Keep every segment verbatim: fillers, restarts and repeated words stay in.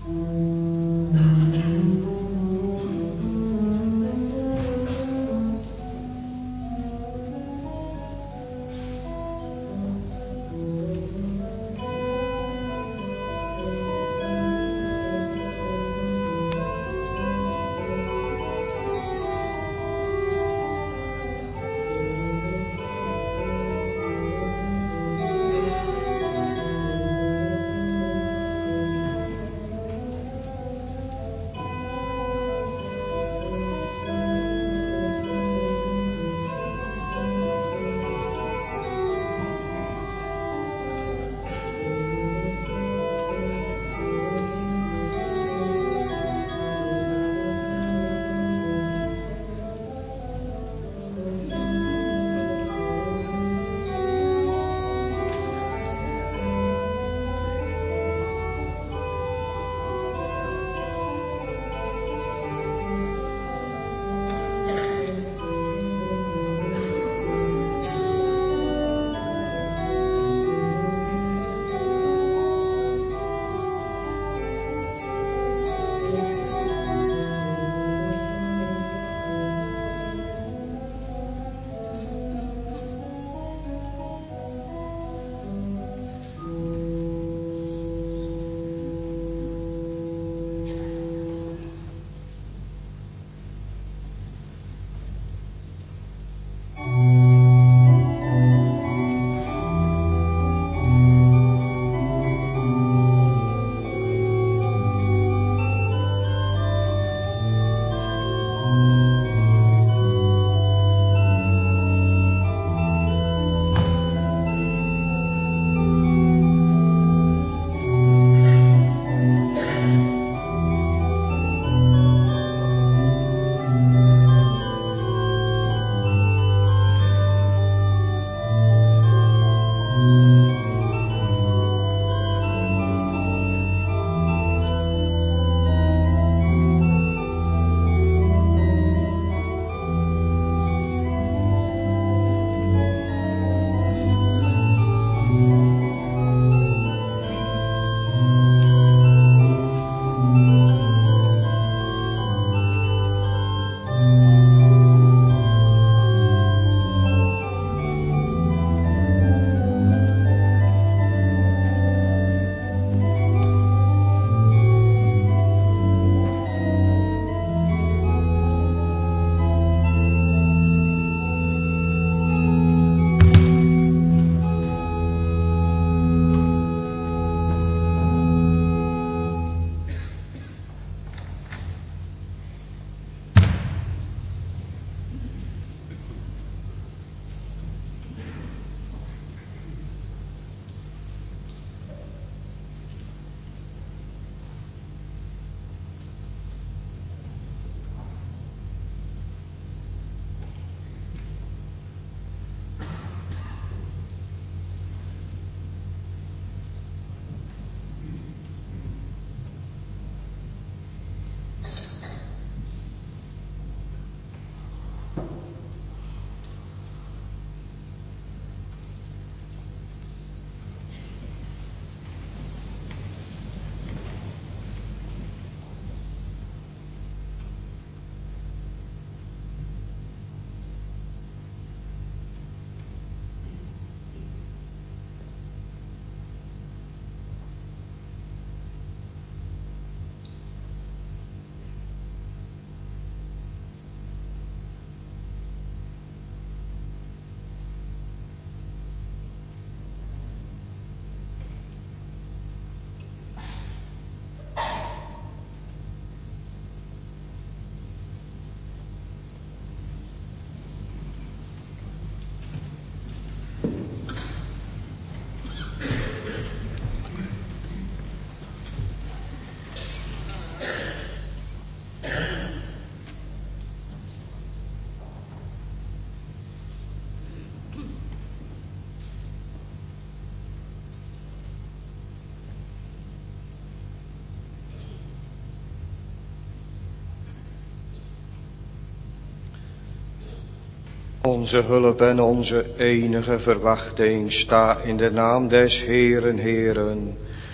Onze hulp en onze enige verwachting sta in de naam des Heeren, Heeren,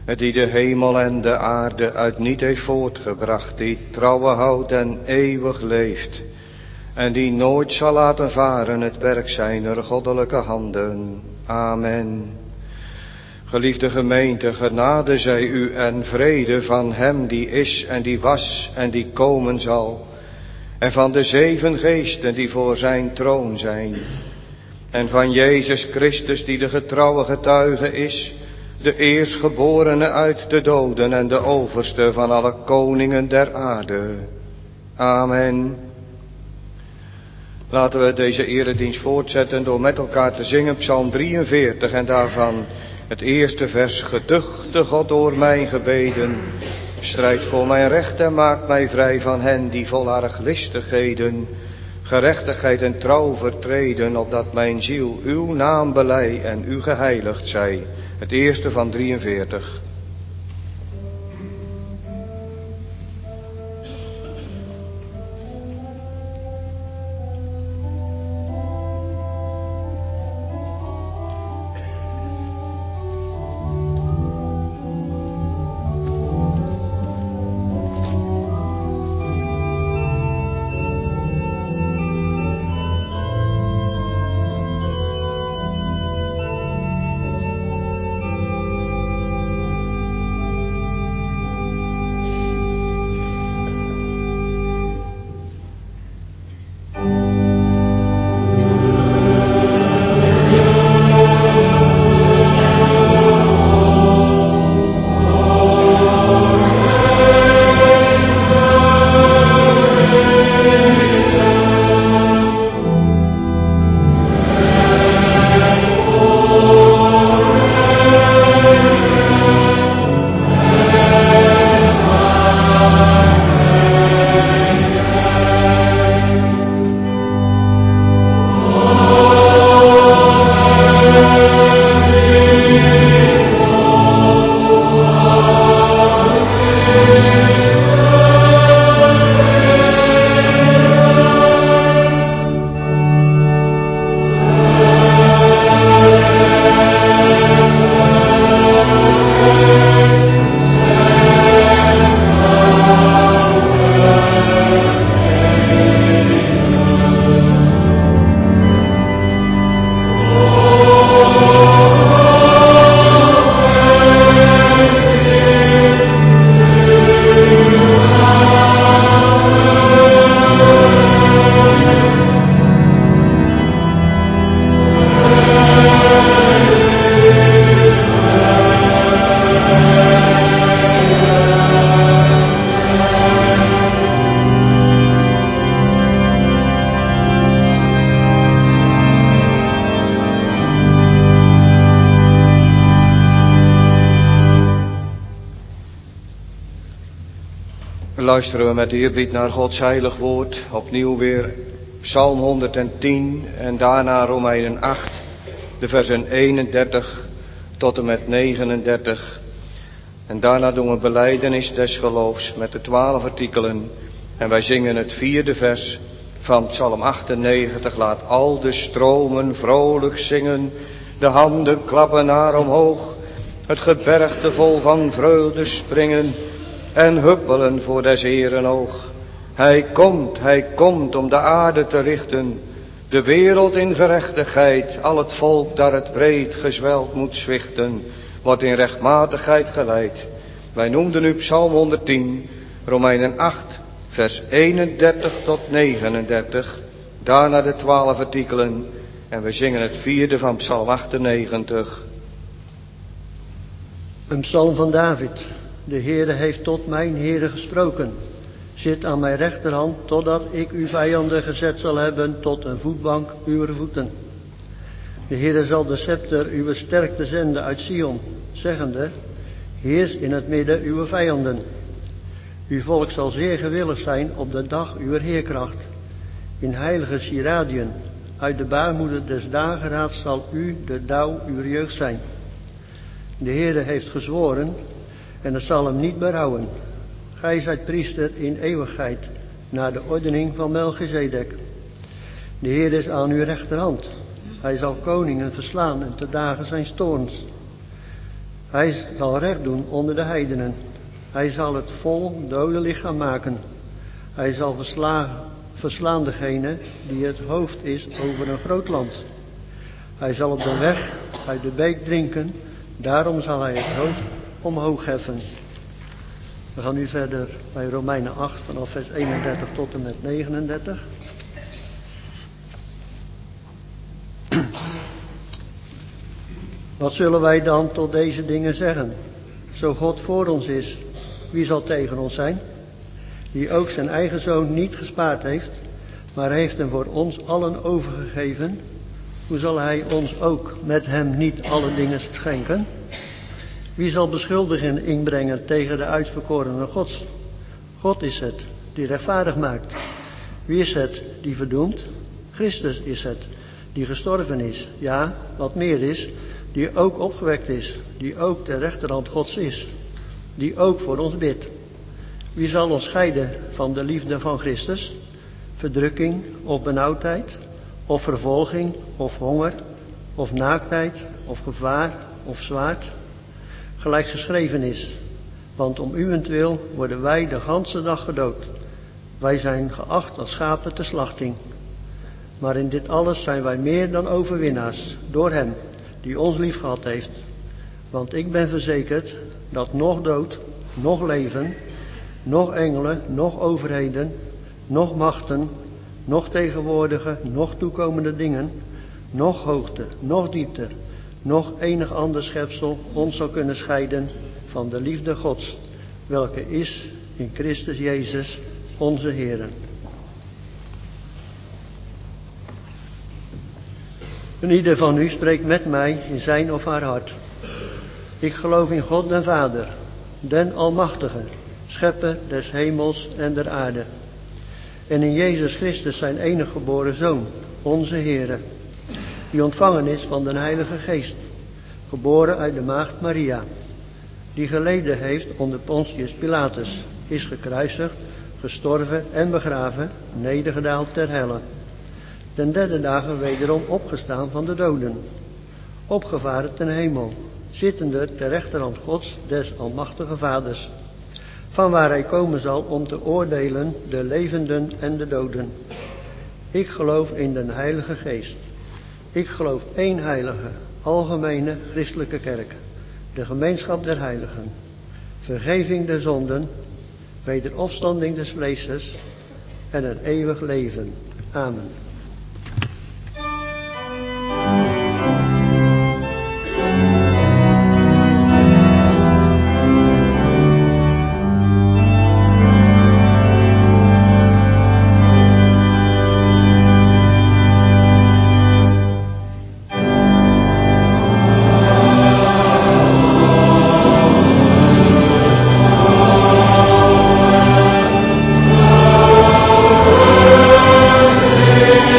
die de hemel en de aarde uit niet heeft voortgebracht, die trouwe houdt en eeuwig leeft, en die nooit zal laten varen het werk zijner goddelijke handen. Amen. Geliefde gemeente, genade zij u en vrede van hem die is en die was en die komen zal, en van de zeven geesten die voor zijn troon zijn, en van Jezus Christus die de getrouwe getuige is, de eerstgeborene uit de doden en de overste van alle koningen der aarde. Amen. Laten we deze eredienst voortzetten door met elkaar te zingen Psalm drieënveertig en daarvan het eerste vers. Geduchte God door mijn gebeden, strijd voor mijn recht en maakt mij vrij van hen die vol arglistigheden gerechtigheid en trouw vertreden, opdat mijn ziel uw naam belei en u geheiligd zij. Het eerste van drieënveertig. Luisteren we met eerbied naar Gods heilig woord. Opnieuw weer Psalm honderdtien en daarna Romeinen acht, de versen eenendertig tot en met negenendertig. En daarna doen we belijdenis des geloofs met de twaalf artikelen. En wij zingen het vierde vers van Psalm achtennegentig. Laat al de stromen vrolijk zingen, de handen klappen naar omhoog, het gebergte vol van vreugde springen en huppelen voor des Heeren oog. Hij komt, hij komt om de aarde te richten, de wereld in gerechtigheid, al het volk daar het breed gezweld moet zwichten, wordt in rechtmatigheid geleid. Wij noemden nu Psalm honderdtien, Romeinen acht, vers eenendertig tot negenendertig, daarna de twaalf artikelen en we zingen het vierde van Psalm achtennegentig. Een psalm van David. De Heere heeft tot mijn Heere gesproken. Zit aan mijn rechterhand, totdat ik uw vijanden gezet zal hebben tot een voetbank uw voeten. De Heere zal de scepter uw sterkte zenden uit Sion, zeggende, heers in het midden uw vijanden. Uw volk zal zeer gewillig zijn op de dag uw heerkracht. In heilige sieradiën, uit de baarmoeder des dageraads zal u de dauw uw jeugd zijn. De Heere heeft gezworen, en het zal hem niet berouwen. Gij zijt priester in eeuwigheid, naar de ordening van Melchizedek. De Heer is aan uw rechterhand. Hij zal koningen verslaan en te dagen zijn toorns. Hij zal recht doen onder de heidenen. Hij zal het vol dode lichaam maken. Hij zal verslaan, verslaan degene die het hoofd is over een groot land. Hij zal op de weg uit de beek drinken. Daarom zal hij het hoofd omhoog heffen. We gaan nu verder bij Romeinen acht vanaf vers eenendertig tot en met negenendertig. Wat zullen wij dan tot deze dingen zeggen? Zo God voor ons is, wie zal tegen ons zijn? Die ook zijn eigen zoon niet gespaard heeft, maar heeft hem voor ons allen overgegeven. Hoe zal hij ons ook met hem niet alle dingen schenken? Wie zal beschuldigingen inbrengen tegen de uitverkorenen Gods? God is het die rechtvaardig maakt. Wie is het die verdoemt? Christus is het die gestorven is. Ja, wat meer is, die ook opgewekt is, die ook ter rechterhand Gods is, die ook voor ons bidt. Wie zal ons scheiden van de liefde van Christus? Verdrukking of benauwdheid, of vervolging, of honger, of naaktheid, of gevaar, of zwaard? Gelijk geschreven is, want om uwentwil worden wij de ganse dag gedood. Wij zijn geacht als schapen ter slachting. Maar in dit alles zijn wij meer dan overwinnaars, door hem die ons lief gehad heeft. Want ik ben verzekerd dat nog dood, nog leven, nog engelen, nog overheden, nog machten, nog tegenwoordige, nog toekomende dingen, nog hoogte, nog diepte, nog enig ander schepsel ons zal kunnen scheiden van de liefde Gods, welke is in Christus Jezus, onze Heer. En ieder van u spreekt met mij in zijn of haar hart. Ik geloof in God den Vader, den Almachtige, schepper des hemels en der aarde. En in Jezus Christus zijn enige geboren Zoon, onze Heere, die ontvangen is van den Heilige Geest, geboren uit de maagd Maria, die geleden heeft onder Pontius Pilatus, is gekruisigd, gestorven en begraven, nedergedaald ter helle. Ten derde dagen wederom opgestaan van de doden, opgevaren ten hemel, zittende ter rechterhand Gods des Almachtige Vaders, van waar hij komen zal om te oordelen de levenden en de doden. Ik geloof in den Heilige Geest. Ik geloof één heilige, algemene christelijke kerk, de gemeenschap der heiligen, vergeving der zonden, wederopstanding des vleeses en een eeuwig leven. Amen. Amen.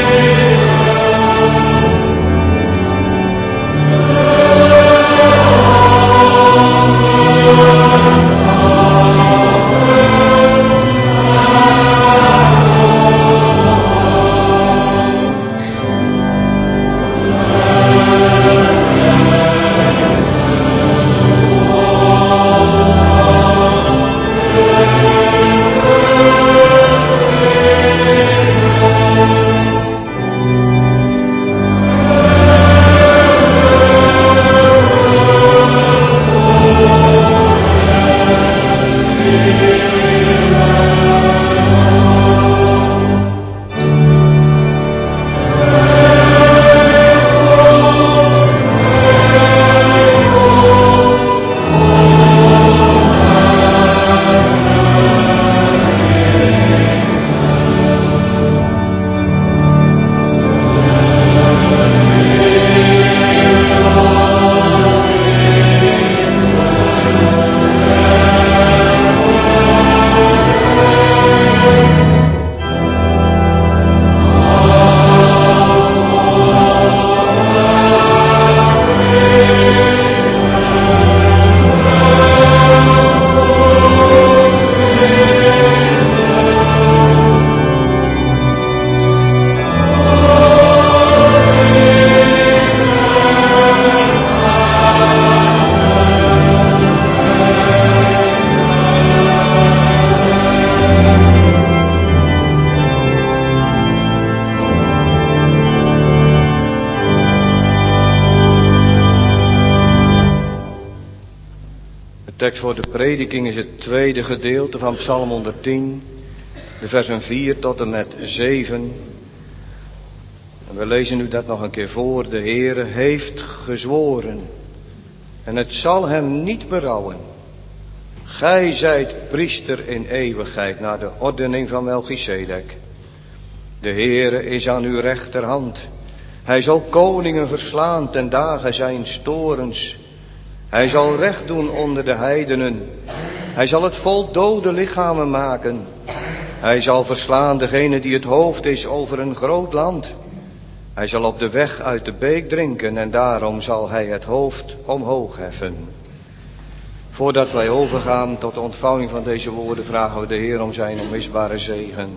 tekst voor de prediking is het tweede gedeelte van Psalm honderdtien, de versen vier tot en met zeven. En we lezen nu dat nog een keer voor. De Heere heeft gezworen en het zal hem niet berouwen. Gij zijt priester in eeuwigheid naar de ordening van Melchisedek. De Heere is aan uw rechterhand. Hij zal koningen verslaan ten dagen zijn torens. Hij zal recht doen onder de heidenen. Hij zal het vol dode lichamen maken. Hij zal verslaan degene die het hoofd is over een groot land. Hij zal op de weg uit de beek drinken en daarom zal hij het hoofd omhoog heffen. Voordat wij overgaan tot de ontvouwing van deze woorden vragen we de Heer om zijn onmisbare zegen.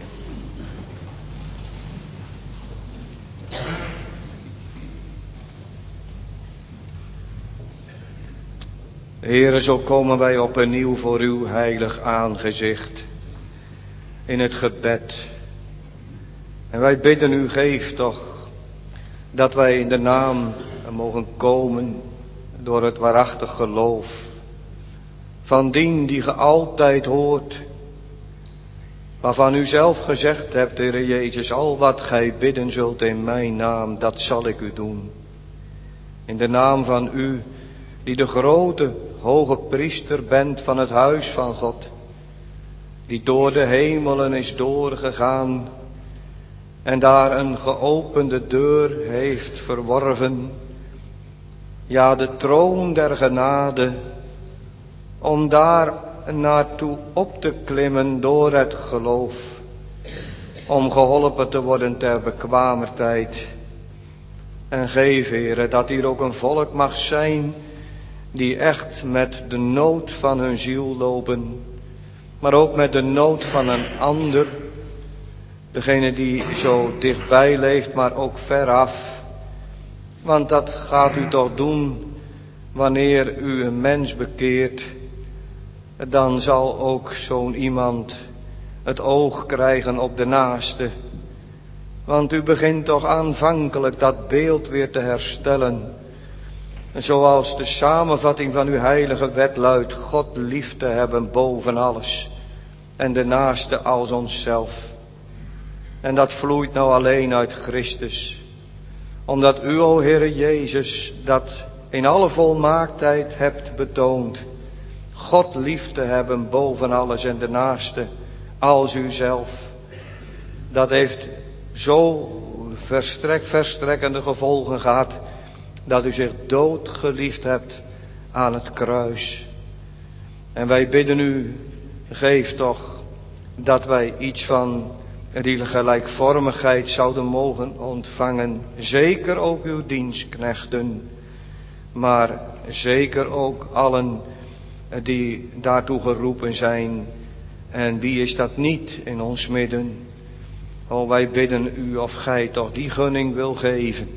Heere, zo komen wij opnieuw voor uw heilig aangezicht in het gebed. En wij bidden u, geef toch dat wij in de naam mogen komen door het waarachtig geloof van dien die ge altijd hoort, waarvan u zelf gezegd hebt, Heere Jezus, al wat gij bidden zult in mijn naam, dat zal ik u doen. In de naam van u, die de grote, hoge priester bent van het huis van God, die door de hemelen is doorgegaan en daar een geopende deur heeft verworven, ja, de troon der genade, om daar naartoe op te klimmen door het geloof, om geholpen te worden ter bekwamer tijd. En geef, Heere, dat hier ook een volk mag zijn die echt met de nood van hun ziel lopen, maar ook met de nood van een ander, degene die zo dichtbij leeft, maar ook veraf. Want dat gaat u toch doen wanneer u een mens bekeert, dan zal ook zo'n iemand het oog krijgen op de naaste. Want u begint toch aanvankelijk dat beeld weer te herstellen. Zoals de samenvatting van uw heilige wet luidt, God lief te hebben boven alles en de naaste als onszelf. En dat vloeit nou alleen uit Christus, omdat u, o Heere Jezus, dat in alle volmaaktheid hebt betoond. God lief te hebben boven alles en de naaste als uzelf. Dat heeft zo verstrek, verstrekkende gevolgen gehad, dat u zich doodgeliefd hebt aan het kruis. En wij bidden u, geef toch dat wij iets van die gelijkvormigheid zouden mogen ontvangen. Zeker ook uw dienstknechten, maar zeker ook allen die daartoe geroepen zijn. En wie is dat niet in ons midden? O, wij bidden u of gij toch die gunning wil geven.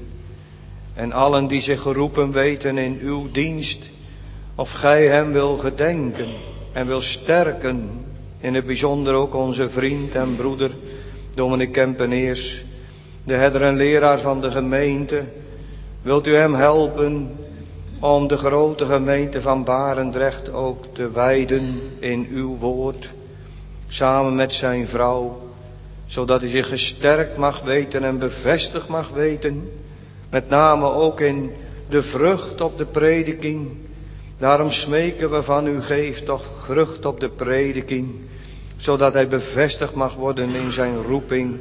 En allen die zich geroepen weten in uw dienst, of gij hem wil gedenken en wil sterken. In het bijzonder ook onze vriend en broeder, dominee Kempeneers, de herder en leraar van de gemeente. Wilt u hem helpen om de grote gemeente van Barendrecht ook te wijden in uw woord, samen met zijn vrouw, zodat hij zich gesterkt mag weten en bevestigd mag weten, met name ook in de vrucht op de prediking. Daarom smeken we van u, geef toch vrucht op de prediking, zodat hij bevestigd mag worden in zijn roeping.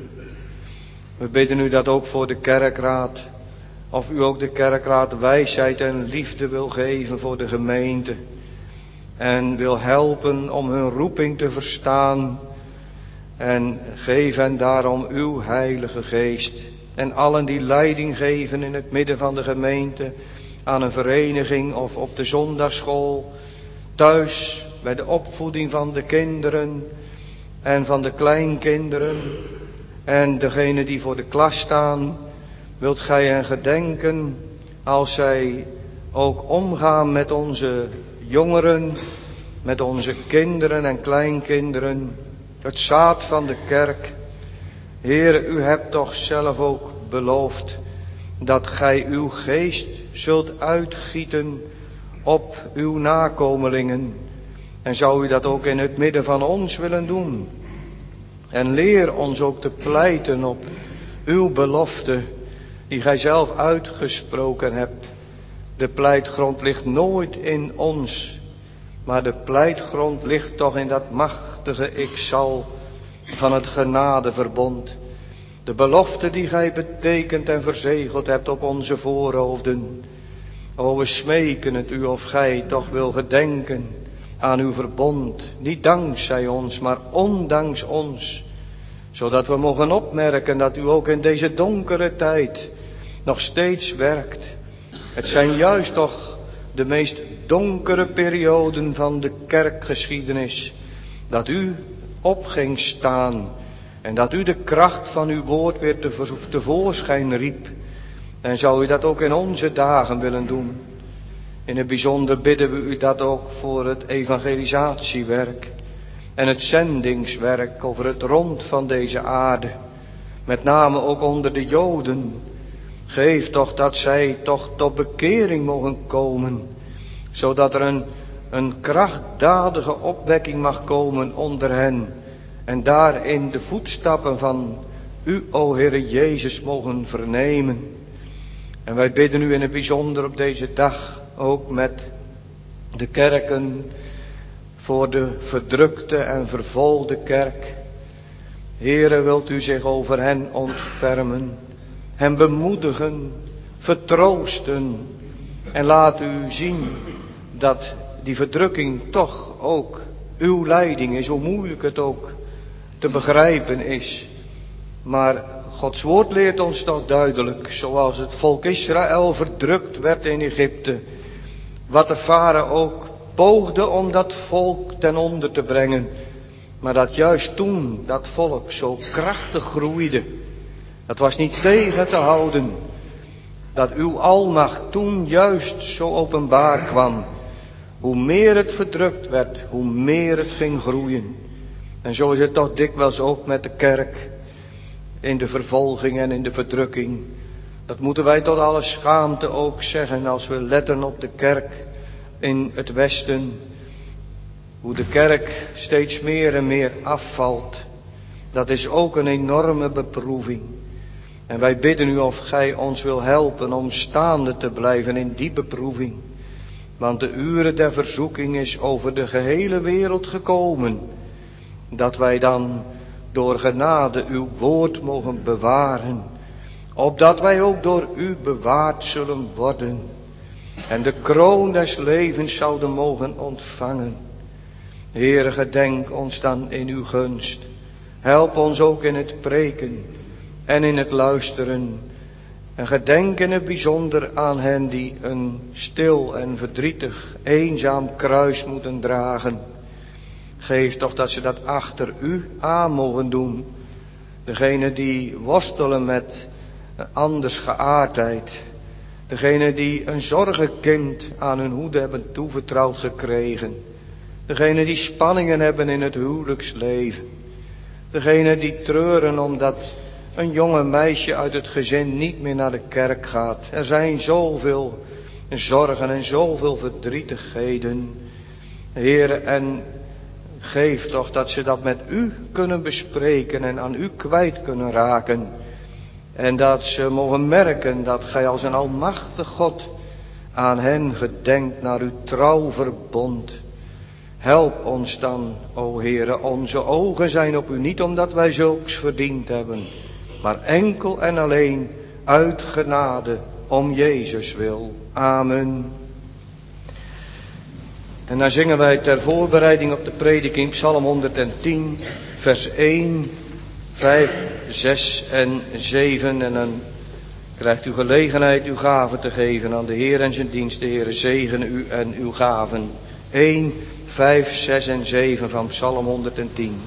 We bidden u dat ook voor de kerkraad, of u ook de kerkraad wijsheid en liefde wil geven voor de gemeente. En wil helpen om hun roeping te verstaan. En geef hen daarom uw heilige geest. En allen die leiding geven in het midden van de gemeente, aan een vereniging of op de zondagsschool, thuis bij de opvoeding van de kinderen en van de kleinkinderen en degenen die voor de klas staan, wilt gij hen gedenken als zij ook omgaan met onze jongeren, met onze kinderen en kleinkinderen, het zaad van de kerk. Heere, u hebt toch zelf ook beloofd dat gij uw geest zult uitgieten op uw nakomelingen. En zou u dat ook in het midden van ons willen doen. En leer ons ook te pleiten op uw belofte die gij zelf uitgesproken hebt. De pleitgrond ligt nooit in ons, maar de pleitgrond ligt toch in dat machtige ik zal van het genadeverbond. De belofte die gij betekend en verzegeld hebt op onze voorhoofden. O, we smeken het u of gij toch wil gedenken aan uw verbond. Niet dankzij ons, maar ondanks ons. Zodat we mogen opmerken dat u ook in deze donkere tijd nog steeds werkt. Het zijn juist toch de meest donkere perioden van de kerkgeschiedenis. Dat u op ging staan en dat u de kracht van uw woord weer tevoorschijn riep. En zou u dat ook in onze dagen willen doen. In het bijzonder bidden we u dat ook voor het evangelisatiewerk en het zendingswerk over het rond van deze aarde. Met name ook onder de Joden. Geef toch dat zij toch tot bekering mogen komen. Zodat er een, een krachtdadige opwekking mag komen onder hen. En daarin de voetstappen van u, o Heere Jezus, mogen vernemen. En wij bidden u in het bijzonder op deze dag ook met de kerken voor de verdrukte en vervolgde kerk. Heere, wilt u zich over hen ontfermen, hen bemoedigen, vertroosten en laat u zien dat die verdrukking toch ook uw leiding is, hoe moeilijk het ook te begrijpen is. Maar Gods woord leert ons toch duidelijk, zoals het volk Israël verdrukt werd in Egypte, wat de farao ook poogde om dat volk ten onder te brengen, maar dat juist toen dat volk zo krachtig groeide, dat was niet tegen te houden, dat uw almacht toen juist zo openbaar kwam. Hoe meer het verdrukt werd, hoe meer het ging groeien. En zo is het toch dikwijls ook met de kerk, in de vervolging en in de verdrukking. Dat moeten wij tot alle schaamte ook zeggen als we letten op de kerk in het Westen. Hoe de kerk steeds meer en meer afvalt. Dat is ook een enorme beproeving. En wij bidden u of gij ons wil helpen om staande te blijven in die beproeving. Want de uren der verzoeking is over de gehele wereld gekomen. Dat wij dan door genade uw woord mogen bewaren. Opdat wij ook door u bewaard zullen worden. En de kroon des levens zouden mogen ontvangen. Heere, gedenk ons dan in uw gunst. Help ons ook in het preken en in het luisteren. En gedenk in het bijzonder aan hen die een stil en verdrietig, eenzaam kruis moeten dragen. Geef toch dat ze dat achter u aan mogen doen. Degene die worstelen met anders geaardheid. Degene die een zorgenkind aan hun hoede hebben toevertrouwd gekregen. Degene die spanningen hebben in het huwelijksleven. Degene die treuren omdat een jonge meisje uit het gezin niet meer naar de kerk gaat. Er zijn zoveel zorgen en zoveel verdrietigheden. Heere, en geef toch dat ze dat met u kunnen bespreken en aan u kwijt kunnen raken. En dat ze mogen merken dat gij als een almachtig God aan hen gedenkt naar uw trouw verbond. Help ons dan, o Heere, onze ogen zijn op u niet omdat wij zulks verdiend hebben, maar enkel en alleen uit genade om Jezus wil. Amen. En dan zingen wij ter voorbereiding op de prediking Psalm honderdtien, vers één, vijf, zes en zeven. En dan krijgt u gelegenheid uw gaven te geven aan de Heer en zijn dienst. De Heer zegene u en uw gaven. één, vijf, zes en zeven van Psalm honderdtien.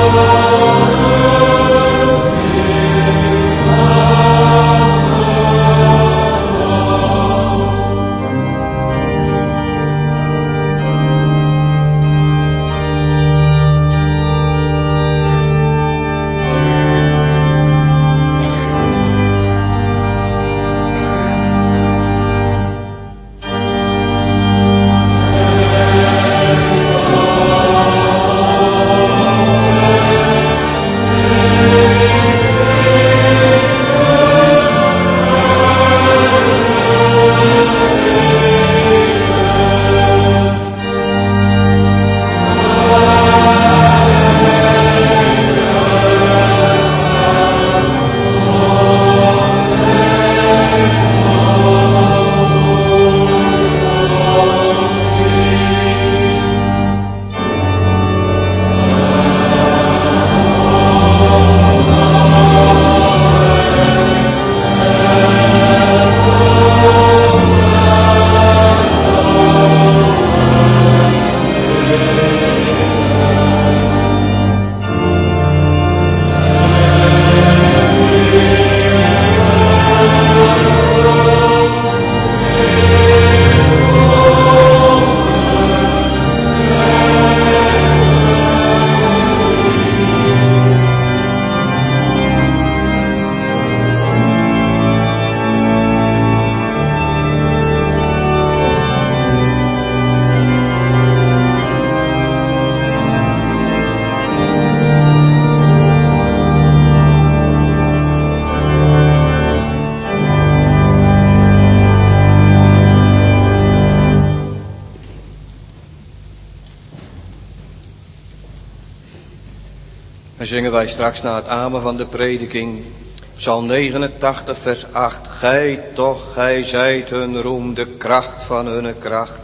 Dan zingen wij straks na het amen van de prediking, Psalm negenentachtig, vers acht. Gij toch, gij zijt hun roem, de kracht van hun kracht.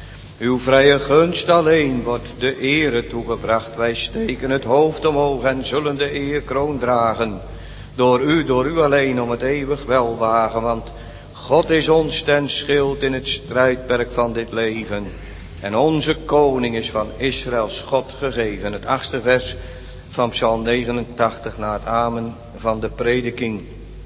Uw vrije gunst alleen wordt de ere toegebracht. Wij steken het hoofd omhoog en zullen de eerkroon dragen. Door u, door u alleen om het eeuwig welwagen. Want God is ons ten schild in het strijdperk van dit leven. En onze koning is van Israëls God gegeven. Het achtste vers van Psalm negenentachtig na het amen van de prediking.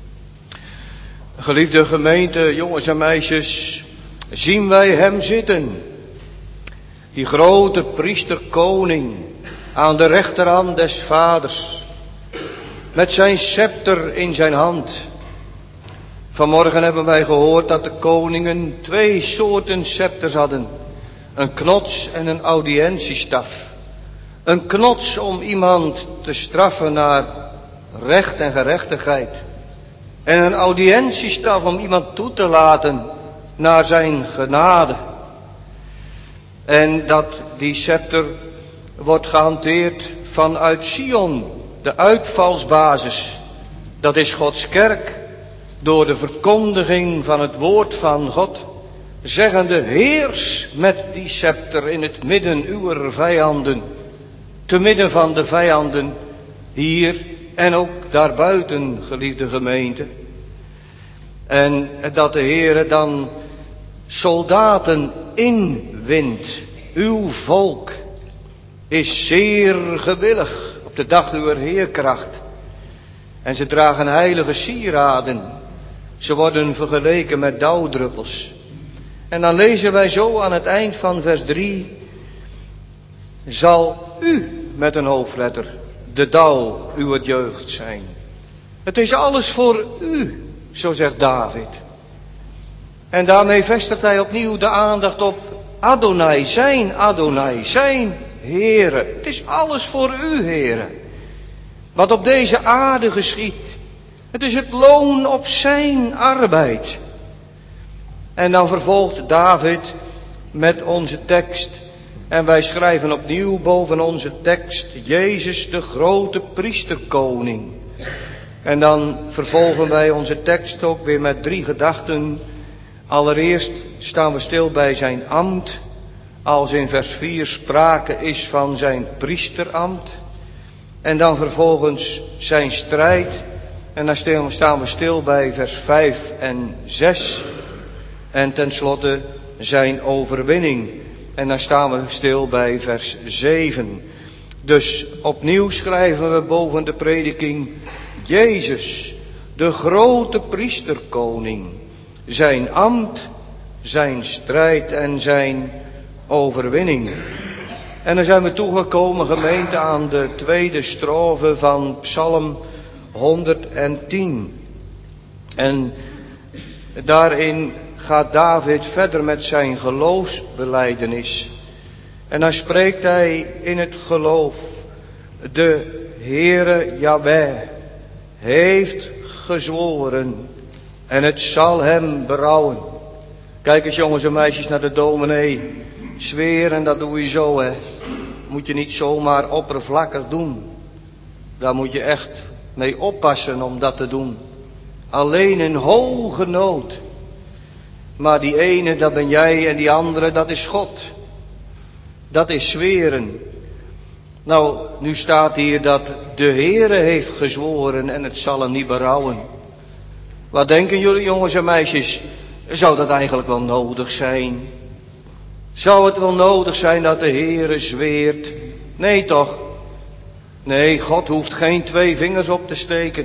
Geliefde gemeente, jongens en meisjes, zien wij hem zitten. Die grote priester koning aan de rechterhand des vaders. Met zijn scepter in zijn hand. Vanmorgen hebben wij gehoord dat de koningen twee soorten scepters hadden. Een knots en een audiëntiestaf. Een knots om iemand te straffen naar recht en gerechtigheid. En een audiëntiestaf om iemand toe te laten naar zijn genade. En dat die scepter wordt gehanteerd vanuit Sion, de uitvalsbasis. Dat is Gods kerk, door de verkondiging van het woord van God, zeggende, heers met die scepter in het midden uwer vijanden. Te midden van de vijanden hier en ook daarbuiten, geliefde gemeente. En dat de Heere dan soldaten inwint. Uw volk is zeer gewillig op de dag uw heerkracht. En ze dragen heilige sieraden. Ze worden vergeleken met dauwdruppels. En dan lezen wij zo aan het eind van vers drie. Zal u met een hoofdletter de dauw uw jeugd zijn. Het is alles voor u, zo zegt David. En daarmee vestigt hij opnieuw de aandacht op Adonai, zijn Adonai, zijn Heere. Het is alles voor u, Heere. Wat op deze aarde geschiet. Het is het loon op zijn arbeid. En dan vervolgt David met onze tekst. En wij schrijven opnieuw boven onze tekst, Jezus de grote priesterkoning. En dan vervolgen wij onze tekst ook weer met drie gedachten. Allereerst staan we stil bij zijn ambt, als in vers vier sprake is van zijn priesterambt. En dan vervolgens zijn strijd. En dan staan we stil bij vers vijf en zes. En tenslotte zijn overwinning. En dan staan we stil bij vers zeven. Dus opnieuw schrijven we boven de prediking: Jezus, de grote priesterkoning, zijn ambt, zijn strijd en zijn overwinning. En dan zijn we toegekomen, gemeente, aan de tweede strofe van Psalm honderdtien. En daarin gaat David verder met zijn geloofsbelijdenis. En dan spreekt hij in het geloof: de Heere Jahweh heeft gezworen en het zal hem berouwen. Kijk eens, jongens en meisjes, naar de dominee. Zweren, dat doe je zo, hè. Moet je niet zomaar oppervlakkig doen. Daar moet je echt mee oppassen om dat te doen. Alleen in hoge nood. Maar die ene, dat ben jij, en die andere, dat is God. Dat is zweren. Nou, nu staat hier dat de Heere heeft gezworen en het zal hem niet berouwen. Wat denken jullie, jongens en meisjes? Zou dat eigenlijk wel nodig zijn? Zou het wel nodig zijn dat de Heere zweert? Nee toch? Nee, God hoeft geen twee vingers op te steken.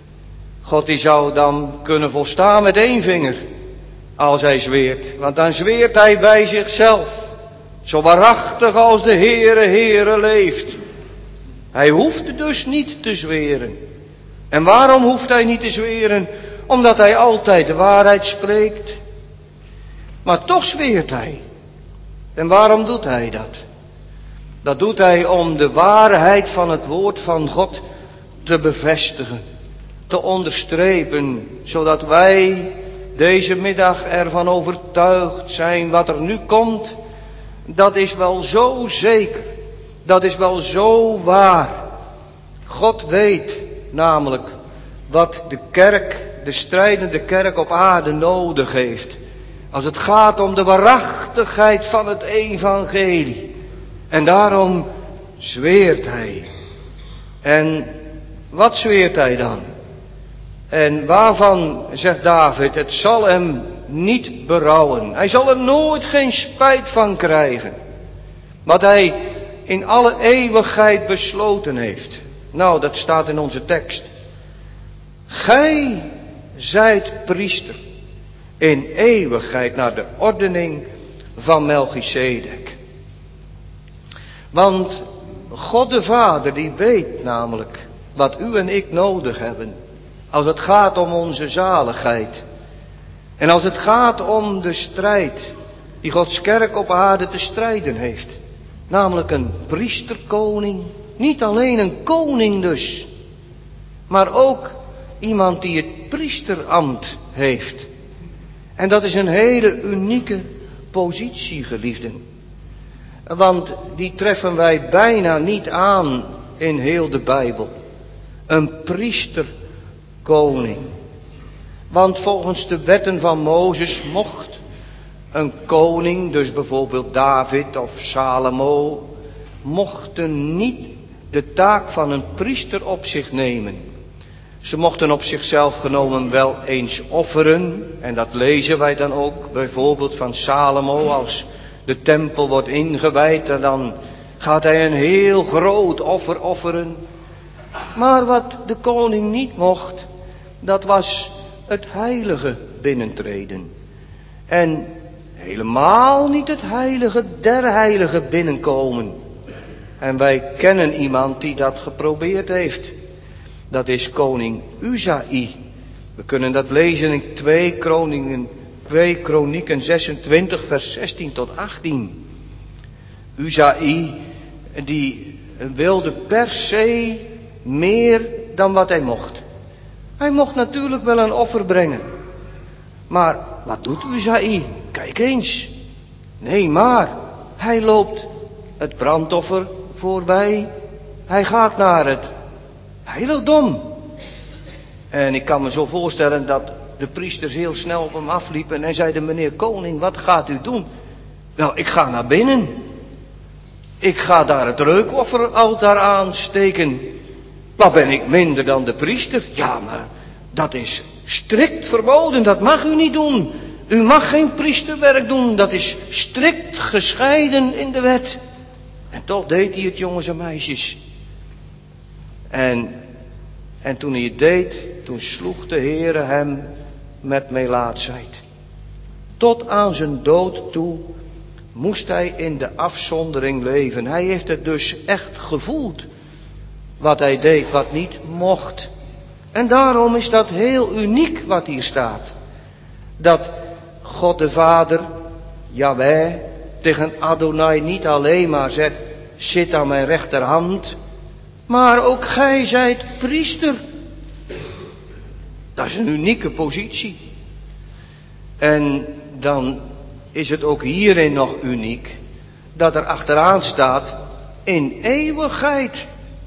God die zou dan kunnen volstaan met één vinger. Als hij zweert. Want dan zweert hij bij zichzelf. Zo waarachtig als de Heere, Heere leeft. Hij hoeft dus niet te zweren. En waarom hoeft hij niet te zweren? Omdat hij altijd de waarheid spreekt. Maar toch zweert hij. En waarom doet hij dat? Dat doet hij om de waarheid van het woord van God te bevestigen. Te onderstrepen. Zodat wij deze middag ervan overtuigd zijn wat er nu komt. Dat is wel zo zeker. Dat is wel zo waar. God weet namelijk wat de kerk, de strijdende kerk op aarde nodig heeft. Als het gaat om de waarachtigheid van het evangelie. En daarom zweert hij. En wat zweert hij dan? En waarvan, zegt David, het zal hem niet berouwen. Hij zal er nooit geen spijt van krijgen. Wat hij in alle eeuwigheid besloten heeft. Nou, dat staat in onze tekst. Gij zijt priester in eeuwigheid naar de ordening van Melchizedek. Want God de Vader, die weet namelijk wat u en ik nodig hebben. Als het gaat om onze zaligheid. En als het gaat om de strijd die Gods kerk op aarde te strijden heeft. Namelijk een priesterkoning. Niet alleen een koning dus. Maar ook iemand die het priesterambt heeft. En dat is een hele unieke positie, geliefden. Want die treffen wij bijna niet aan in heel de Bijbel. Een priesterkoning. Want volgens de wetten van Mozes mocht een koning, dus bijvoorbeeld David of Salomo, mochten niet de taak van een priester op zich nemen. Ze mochten op zichzelf genomen wel eens offeren. En dat lezen wij dan ook bijvoorbeeld van Salomo. Als de tempel wordt ingewijd, en dan gaat hij een heel groot offer offeren. Maar wat de koning niet mocht, dat was het heilige binnentreden. En helemaal niet het heilige der heiligen binnenkomen. En wij kennen iemand die dat geprobeerd heeft. Dat is koning Uzaï. We kunnen dat lezen in twee Kroningen, twee Kronieken zesentwintig vers zestien tot achttien. Uzaï, die wilde per se meer dan wat hij mocht. Hij mocht natuurlijk wel een offer brengen. Maar wat doet Uzaï? Kijk eens. Nee, maar hij loopt het brandoffer voorbij. Hij gaat naar het heiligdom. En ik kan me zo voorstellen dat de priesters heel snel op hem afliepen en zeiden: meneer koning, wat gaat u doen? Wel, ik ga naar binnen. Ik ga daar het reukofferaltaar aansteken. Wat ben ik minder dan de priester? Ja, maar dat is strikt verboden. Dat mag u niet doen. U mag geen priesterwerk doen. Dat is strikt gescheiden in de wet. En toch deed hij het, jongens en meisjes. En, en toen hij het deed, toen sloeg de Heere hem met melaatsheid. Tot aan zijn dood toe moest hij in de afzondering leven. Hij heeft het dus echt gevoeld. Wat hij deed, wat niet mocht. En daarom is dat heel uniek wat hier staat. Dat God de Vader, Jahweh, tegen Adonai niet alleen maar zegt, zit aan mijn rechterhand, maar ook gij zijt priester. Dat is een unieke positie. En dan is het ook hierin nog uniek, dat er achteraan staat, in eeuwigheid.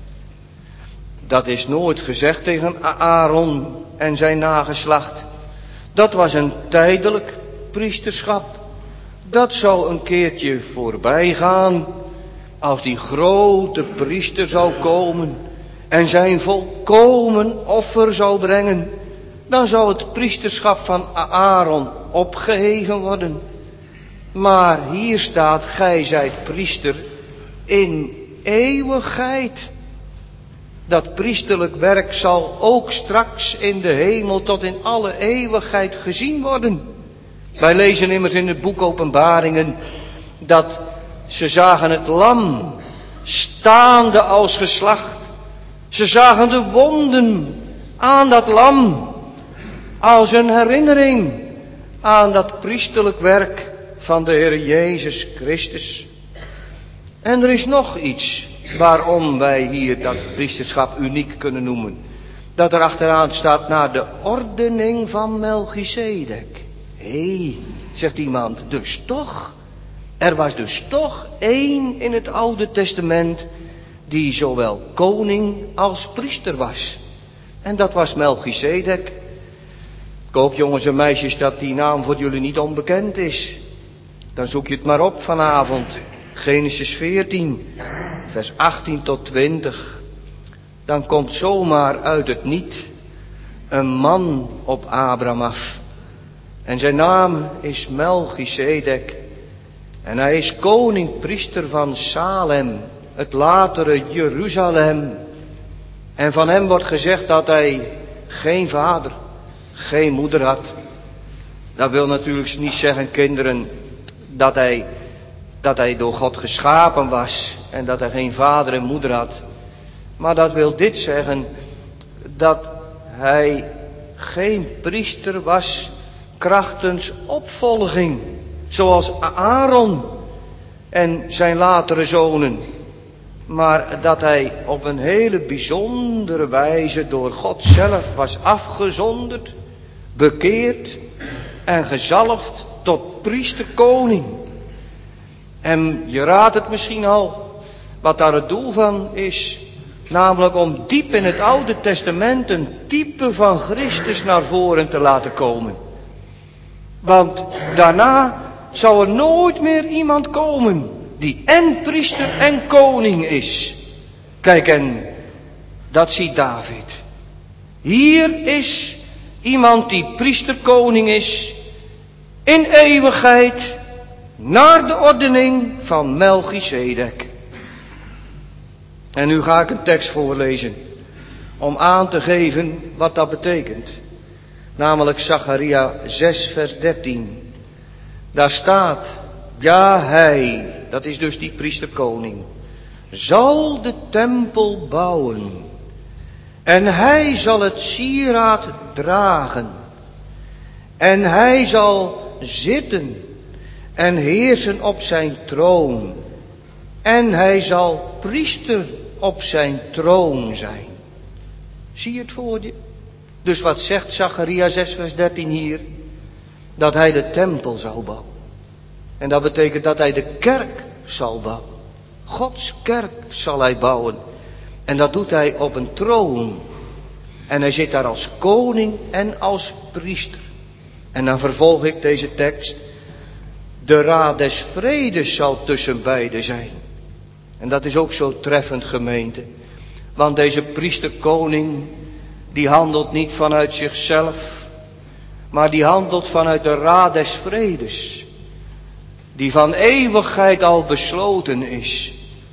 Dat is nooit gezegd tegen Aaron en zijn nageslacht. Dat was een tijdelijk priesterschap. Dat zou een keertje voorbij gaan, als die grote priester zou komen en zijn volkomen offer zou brengen. Dan zou het priesterschap van Aaron opgeheven worden. Maar hier staat, gij zijt priester in eeuwigheid. Dat priesterlijk werk zal ook straks in de hemel tot in alle eeuwigheid gezien worden. Wij lezen immers in het boek Openbaringen dat ze zagen het lam staande als geslacht. Ze zagen de wonden aan dat lam als een herinnering aan dat priesterlijk werk van de Heer Jezus Christus. En er is nog iets waarom wij hier dat priesterschap uniek kunnen noemen. Dat er achteraan staat naar de ordening van Melchizedek. Hé, hey, zegt iemand, dus toch? Er was dus toch één in het Oude Testament die zowel koning als priester was. En dat was Melchizedek. Ik hoop, jongens en meisjes, dat die naam voor jullie niet onbekend is. Dan zoek je het maar op vanavond. Genesis veertien, vers achttien tot twintig. Dan komt zomaar uit het niet een man op Abraham af. En zijn naam is Melchizedek. En hij is koning-priester van Salem, het latere Jeruzalem. En van hem wordt gezegd dat hij geen vader, geen moeder had. Dat wil natuurlijk niet zeggen, kinderen, dat hij, dat hij door God geschapen was en dat hij geen vader en moeder had. Maar dat wil dit zeggen, dat hij geen priester was krachtens opvolging, zoals Aaron en zijn latere zonen. Maar dat hij op een hele bijzondere wijze door God zelf was afgezonderd, bekeerd en gezalfd tot priester-koning. En je raadt het misschien al, wat daar het doel van is. Namelijk om diep in het Oude Testament een type van Christus naar voren te laten komen. Want daarna zou er nooit meer iemand komen die en priester en koning is. Kijk, en dat ziet David. Hier is iemand die priester-koning is in eeuwigheid naar de ordening van Melchizedek. En nu ga ik een tekst voorlezen om aan te geven wat dat betekent. Namelijk Zacharia zes vers dertien. Daar staat, ja hij, dat is dus die priesterkoning, zal de tempel bouwen. En hij zal het sieraad dragen. En hij zal zitten en heersen op zijn troon. En hij zal priester op zijn troon zijn. Zie je het voor je? Dus wat zegt Zacharia zes vers dertien hier? Dat hij de tempel zal bouwen. En dat betekent dat hij de kerk zal bouwen. Gods kerk zal hij bouwen. En dat doet hij op een troon. En hij zit daar als koning en als priester. En dan vervolg ik deze tekst. De raad des vredes zal tussen beiden zijn. En dat is ook zo treffend, gemeente. Want deze priesterkoning, die handelt niet vanuit zichzelf, maar die handelt vanuit de raad des vredes. Die van eeuwigheid al besloten is.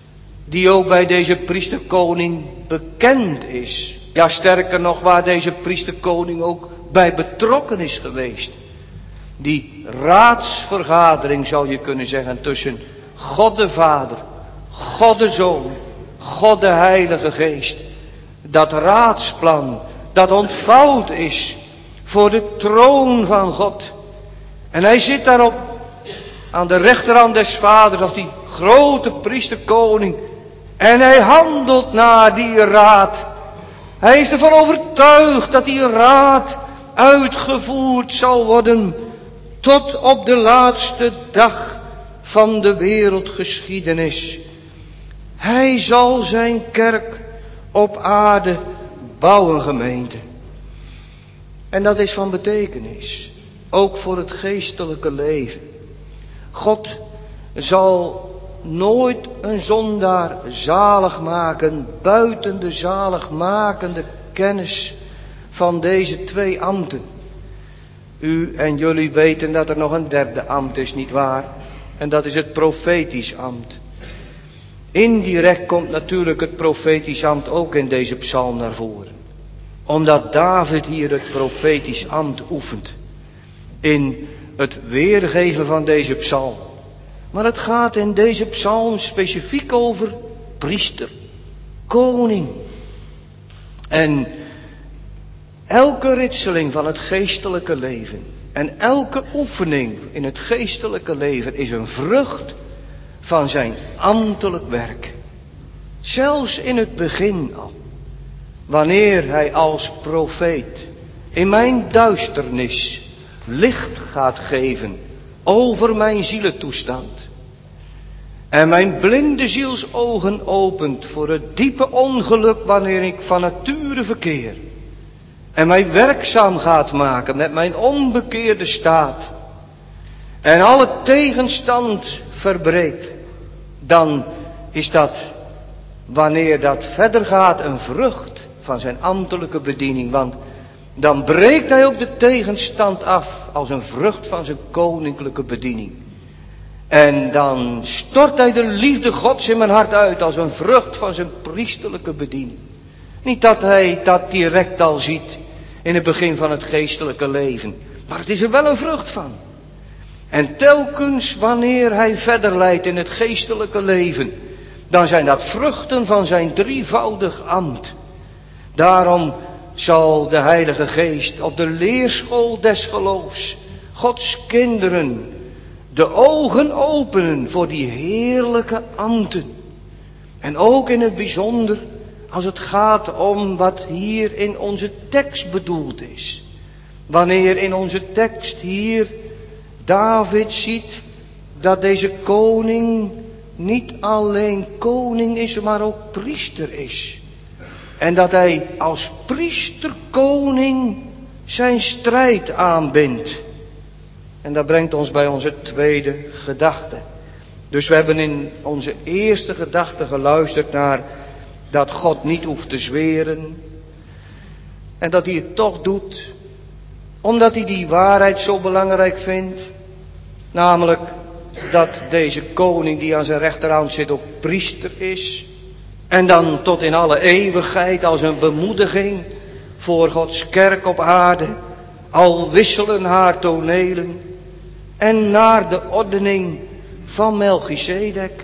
die ook bij deze priesterkoning bekend is. Ja, sterker nog, waar deze priesterkoning ook bij betrokken is geweest. Die raadsvergadering, zou je kunnen zeggen, tussen God de Vader, God de Zoon, God de Heilige Geest. Dat raadsplan, dat ontvouwd is voor de troon van God. En hij zit daarop aan de rechterhand des Vaders als die grote priesterkoning. En hij handelt naar die raad. Hij is ervan overtuigd dat die raad uitgevoerd zal worden tot op de laatste dag van de wereldgeschiedenis. Hij zal zijn kerk op aarde bouwen, gemeente. En dat is van betekenis, ook voor het geestelijke leven. God zal nooit een zondaar zalig maken buiten de zaligmakende kennis van deze twee ambten. U en jullie weten dat er nog een derde ambt is, nietwaar? En dat is het profetisch ambt. Indirect komt natuurlijk het profetisch ambt ook in deze psalm naar voren. Omdat David hier het profetisch ambt oefent. In het weergeven van deze psalm. Maar het gaat in deze psalm specifiek over priester, koning. En elke ritseling van het geestelijke leven en elke oefening in het geestelijke leven is een vrucht van zijn ambtelijk werk. Zelfs in het begin al. Wanneer hij als profeet in mijn duisternis licht gaat geven over mijn zielentoestand. En mijn blinde zielsogen opent voor het diepe ongeluk wanneer ik van nature verkeer. En mij werkzaam gaat maken met mijn onbekeerde staat. En alle tegenstand verbreekt. Dan is dat, wanneer dat verder gaat, een vrucht van zijn ambtelijke bediening. Want dan breekt hij ook de tegenstand af als een vrucht van zijn koninklijke bediening. En dan stort hij de liefde Gods in mijn hart uit als een vrucht van zijn priesterlijke bediening. Niet dat hij dat direct al ziet in het begin van het geestelijke leven. Maar het is er wel een vrucht van. En telkens wanneer hij verder leidt in het geestelijke leven, dan zijn dat vruchten van zijn drievoudig ambt. Daarom zal de Heilige Geest op de leerschool des geloofs Gods kinderen de ogen openen voor die heerlijke ambten. En ook in het bijzonder als het gaat om wat hier in onze tekst bedoeld is. Wanneer in onze tekst hier David ziet dat deze koning niet alleen koning is, maar ook priester is. En dat hij als priesterkoning zijn strijd aanbindt. En dat brengt ons bij onze tweede gedachte. Dus we hebben in onze eerste gedachte geluisterd naar dat God niet hoeft te zweren. En dat hij het toch doet, omdat hij die waarheid zo belangrijk vindt. Namelijk dat deze koning die aan zijn rechterhand zit ook priester is. En dan tot in alle eeuwigheid als een bemoediging voor Gods kerk op aarde. Al wisselen haar tonelen. En naar de ordening van Melchizedek.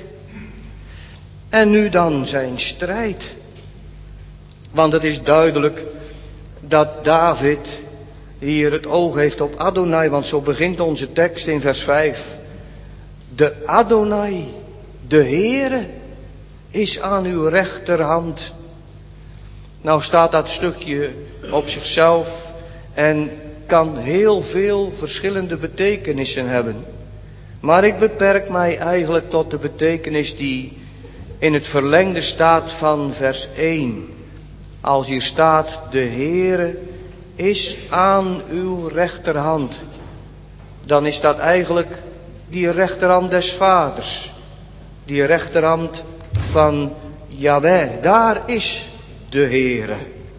En nu dan zijn strijd. Want het is duidelijk dat David hier het oog heeft op Adonai. Want zo begint onze tekst in vers vijf. De Adonai, de Heere, is aan uw rechterhand. Nou staat dat stukje op zichzelf en kan heel veel verschillende betekenissen hebben. Maar ik beperk mij eigenlijk tot de betekenis die in het verlengde staat van vers één. Als hier staat, de Heere is aan uw rechterhand. Dan is dat eigenlijk die rechterhand des Vaders. Die rechterhand van Jahweh. Daar is de Heere.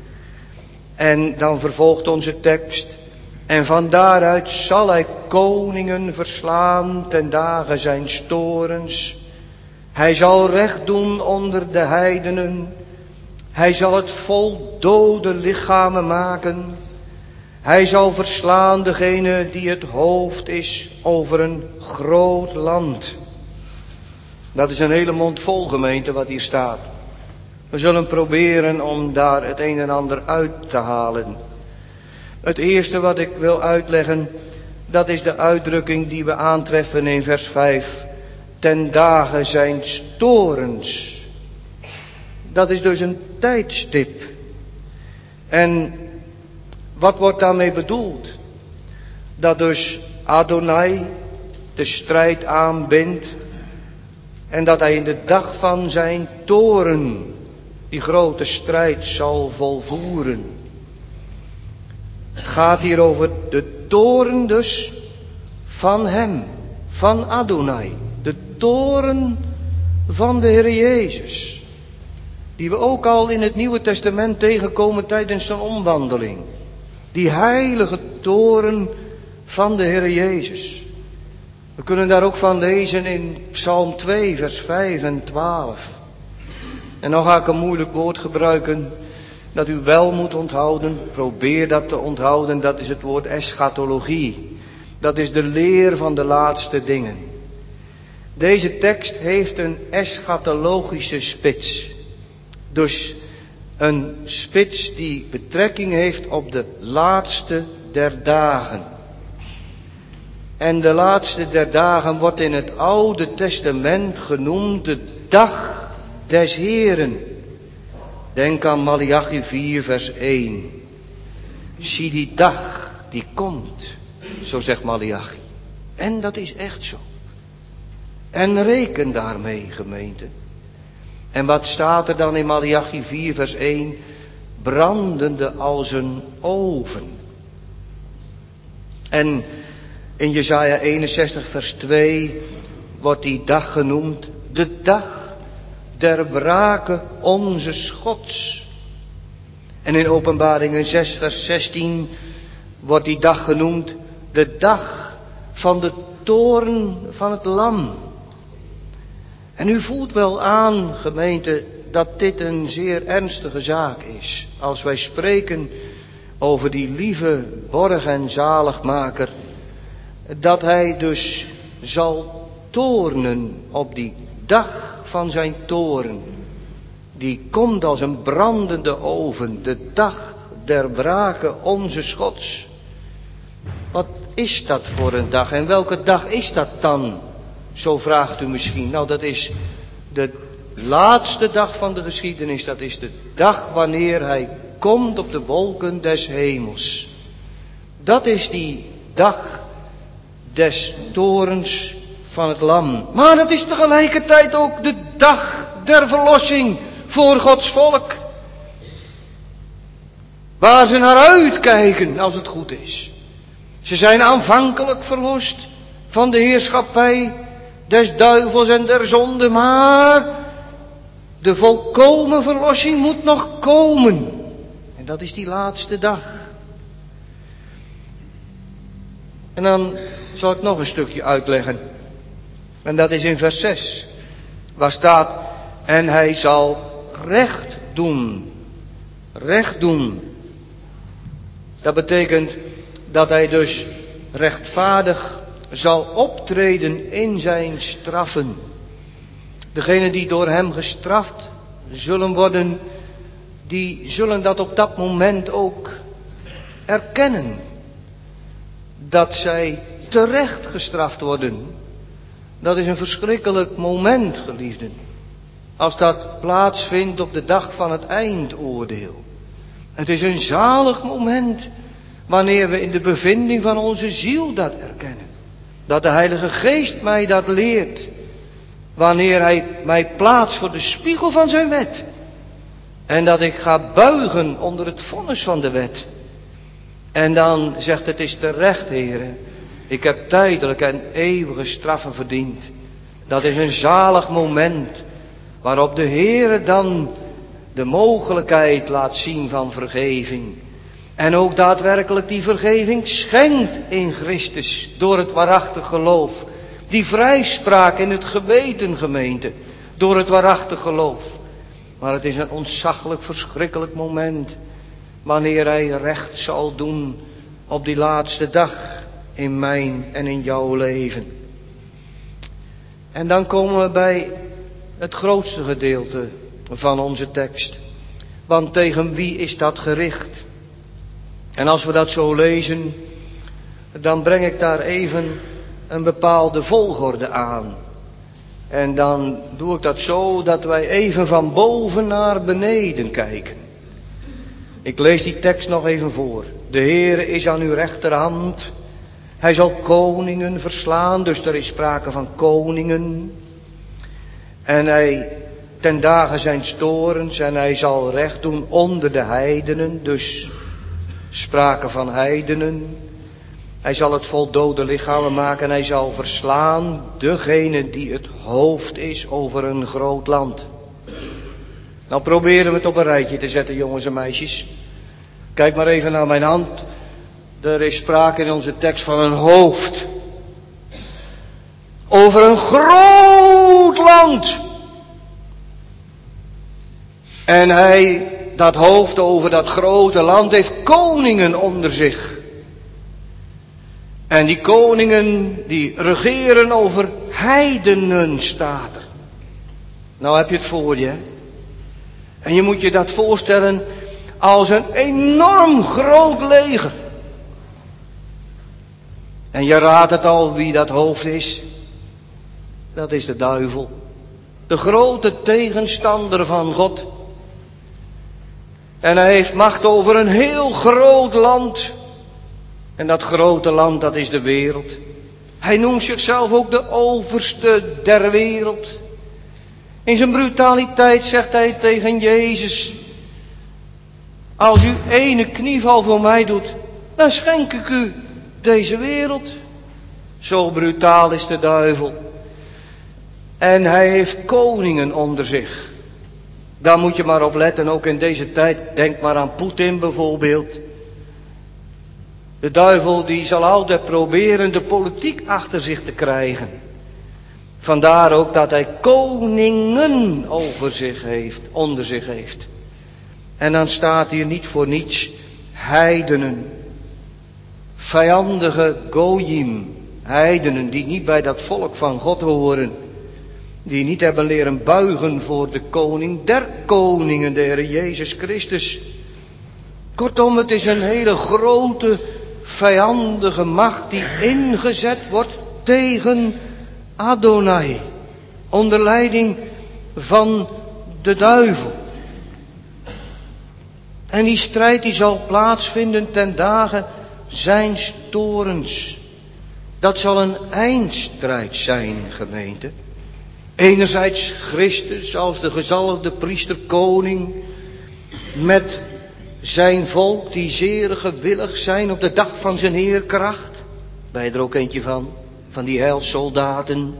En dan vervolgt onze tekst. En van daaruit zal hij koningen verslaan ten dagen zijn storens. Hij zal recht doen onder de heidenen. Hij zal het vol dode lichamen maken. Hij zal verslaan degene die het hoofd is over een groot land. Dat is een hele mond vol, gemeente, wat hier staat. We zullen proberen om daar het een en ander uit te halen. Het eerste wat ik wil uitleggen, dat is de uitdrukking die we aantreffen in vers vijf. Ten dagen zijn torens. Dat is dus een tijdstip. En wat wordt daarmee bedoeld? Dat dus Adonai de strijd aanbindt en dat hij in de dag van zijn toren die grote strijd zal volvoeren. Het gaat hier over de toren dus van hem, van Adonai. De toren van de Heer Jezus. Die we ook al in het Nieuwe Testament tegenkomen tijdens zijn omwandeling. Die heilige toren van de Heer Jezus. We kunnen daar ook van lezen in Psalm twee, vers vijf en twaalf. En nou ga ik een moeilijk woord gebruiken dat u wel moet onthouden. Probeer dat te onthouden, dat is het woord eschatologie. Dat is de leer van de laatste dingen. Deze tekst heeft een eschatologische spits. Dus een spits die betrekking heeft op de laatste der dagen. En de laatste der dagen wordt in het Oude Testament genoemd de dag des Heeren. Denk aan Maleachi vier vers één. Zie die dag die komt, zo zegt Maleachi. En dat is echt zo. En reken daarmee, gemeente. En wat staat er dan in Maleachi vier vers één? Brandende als een oven. En in Jesaja eenenzestig vers twee wordt die dag genoemd de dag der wrake onzes Gods. En in Openbaringen zes vers zestien wordt die dag genoemd de dag van de toorn van het lam. En u voelt wel aan, gemeente, dat dit een zeer ernstige zaak is. Als wij spreken over die lieve borg en zaligmaker, dat hij dus zal toornen op die dag van zijn toorn. Die komt als een brandende oven, de dag der wrake onzes Gods. Wat is dat voor een dag en welke dag is dat dan? Zo vraagt u misschien. Nou, dat is de laatste dag van de geschiedenis. Dat is de dag wanneer hij komt op de wolken des hemels. Dat is die dag des torens van het lam. Maar het is tegelijkertijd ook de dag der verlossing voor Gods volk. Waar ze naar uitkijken als het goed is. Ze zijn aanvankelijk verlost van de heerschappij des duivels en der zonde, maar de volkomen verlossing moet nog komen. En dat is die laatste dag. En dan zal ik nog een stukje uitleggen. En dat is in vers zes. Waar staat, en hij zal recht doen. Recht doen. Dat betekent dat hij dus rechtvaardig zal optreden in zijn straffen. Degenen die door hem gestraft zullen worden, die zullen dat op dat moment ook erkennen. Dat zij terecht gestraft worden. Dat is een verschrikkelijk moment, geliefden. Als dat plaatsvindt op de dag van het eindoordeel. Het is een zalig moment wanneer we in de bevinding van onze ziel dat erkennen. Dat de Heilige Geest mij dat leert. Wanneer hij mij plaatst voor de spiegel van zijn wet. En dat ik ga buigen onder het vonnis van de wet. En dan zegt het is terecht, heren. Ik heb tijdelijk en eeuwige straffen verdiend. Dat is een zalig moment. Waarop de Heere dan de mogelijkheid laat zien van vergeving. En ook daadwerkelijk die vergeving schenkt in Christus door het waarachtig geloof. Die vrijspraak in het geweten, gemeente. door het waarachtig geloof. Maar het is een ontzaglijk, verschrikkelijk moment wanneer hij recht zal doen op die laatste dag in mijn en in jouw leven. En dan komen we bij het grootste gedeelte van onze tekst. Want tegen wie is dat gericht? En als we dat zo lezen, dan breng ik daar even een bepaalde volgorde aan. En dan doe ik dat zo dat wij even van boven naar beneden kijken. Ik lees die tekst nog even voor. De Heere is aan uw rechterhand. Hij zal koningen verslaan, dus er is sprake van koningen. En hij ten dagen zijn torens en hij zal recht doen onder de heidenen, dus sprake van heidenen. Hij zal het vol dode lichamen maken en hij zal verslaan degene die het hoofd is over een groot land. Nou proberen we het op een rijtje te zetten, jongens en meisjes. Kijk maar even naar mijn hand. Er is sprake in onze tekst van een hoofd. Over een groot land. En hij, dat hoofd over dat grote land, heeft koningen onder zich. En die koningen, die regeren over heidenen, staat er. Nou heb je het voor je. En je moet je dat voorstellen als een enorm groot leger. En je raadt het al wie dat hoofd is. Dat is de duivel. De grote tegenstander van God. En hij heeft macht over een heel groot land. En dat grote land, dat is de wereld. Hij noemt zichzelf ook de overste der wereld. In zijn brutaliteit zegt hij tegen Jezus: als u ene knieval voor mij doet, dan schenk ik u deze wereld. Zo brutaal is de duivel. En hij heeft koningen onder zich. Daar moet je maar op letten, ook in deze tijd. Denk maar aan Poetin bijvoorbeeld. De duivel die zal altijd proberen de politiek achter zich te krijgen. Vandaar ook dat hij koningen over zich heeft, onder zich heeft. En dan staat hier niet voor niets heidenen. Vijandige goyim, heidenen die niet bij dat volk van God horen. Die niet hebben leren buigen voor de koning der koningen, de Heer Jezus Christus. Kortom, het is een hele grote vijandige macht die ingezet wordt tegen Adonai. Onder leiding van de duivel. En die strijd die zal plaatsvinden ten dagen zijn torens. Dat zal een eindstrijd zijn, gemeente. Enerzijds Christus als de gezalfde priester koning met zijn volk die zeer gewillig zijn op de dag van zijn heerkracht. Ben je er ook eentje van? Van die heilsoldaten.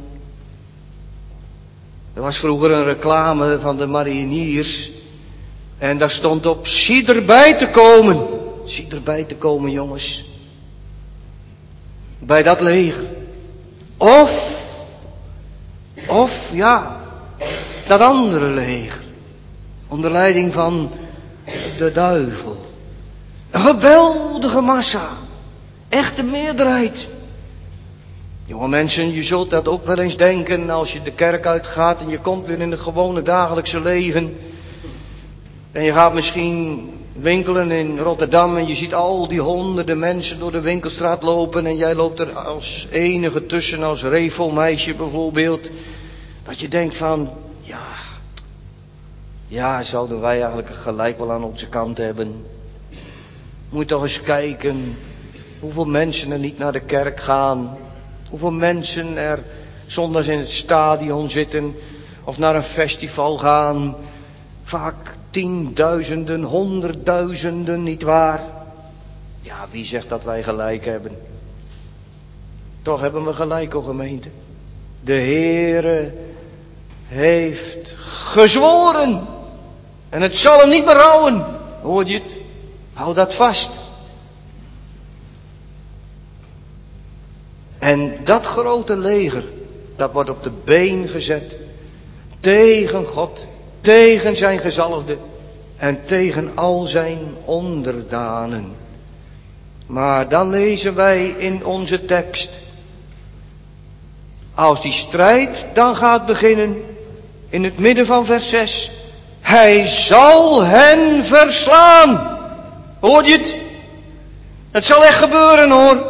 Er was vroeger een reclame van de mariniers. En daar stond op: zie erbij te komen. Zie erbij te komen, jongens. Bij dat leger. Of, of ja, dat andere leger. Onder leiding van de duivel. Een geweldige massa. Echte meerderheid. Jonge mensen, je zult dat ook wel eens denken als je de kerk uitgaat en je komt weer in het gewone dagelijkse leven. En je gaat misschien winkelen in Rotterdam en je ziet al die honderden mensen door de winkelstraat lopen en jij loopt er als enige tussen, als refelmeisje bijvoorbeeld. Dat je denkt van, ja, ja, zouden wij eigenlijk gelijk wel aan onze kant hebben. Moet je toch eens kijken hoeveel mensen er niet naar de kerk gaan. Hoeveel mensen er zondags in het stadion zitten of naar een festival gaan. Vaak tienduizenden, honderdduizenden, nietwaar? Ja, wie zegt dat wij gelijk hebben? Toch hebben we gelijk, o gemeente. De Heere heeft gezworen. En het zal hem niet berouwen. Hoor je het? Hou dat vast. En dat grote leger, dat wordt op de been gezet tegen God, tegen zijn gezalfde en tegen al zijn onderdanen. Maar dan lezen wij in onze tekst, als die strijd dan gaat beginnen, in het midden van vers zes, hij zal hen verslaan. Hoor je het? Het zal echt gebeuren hoor.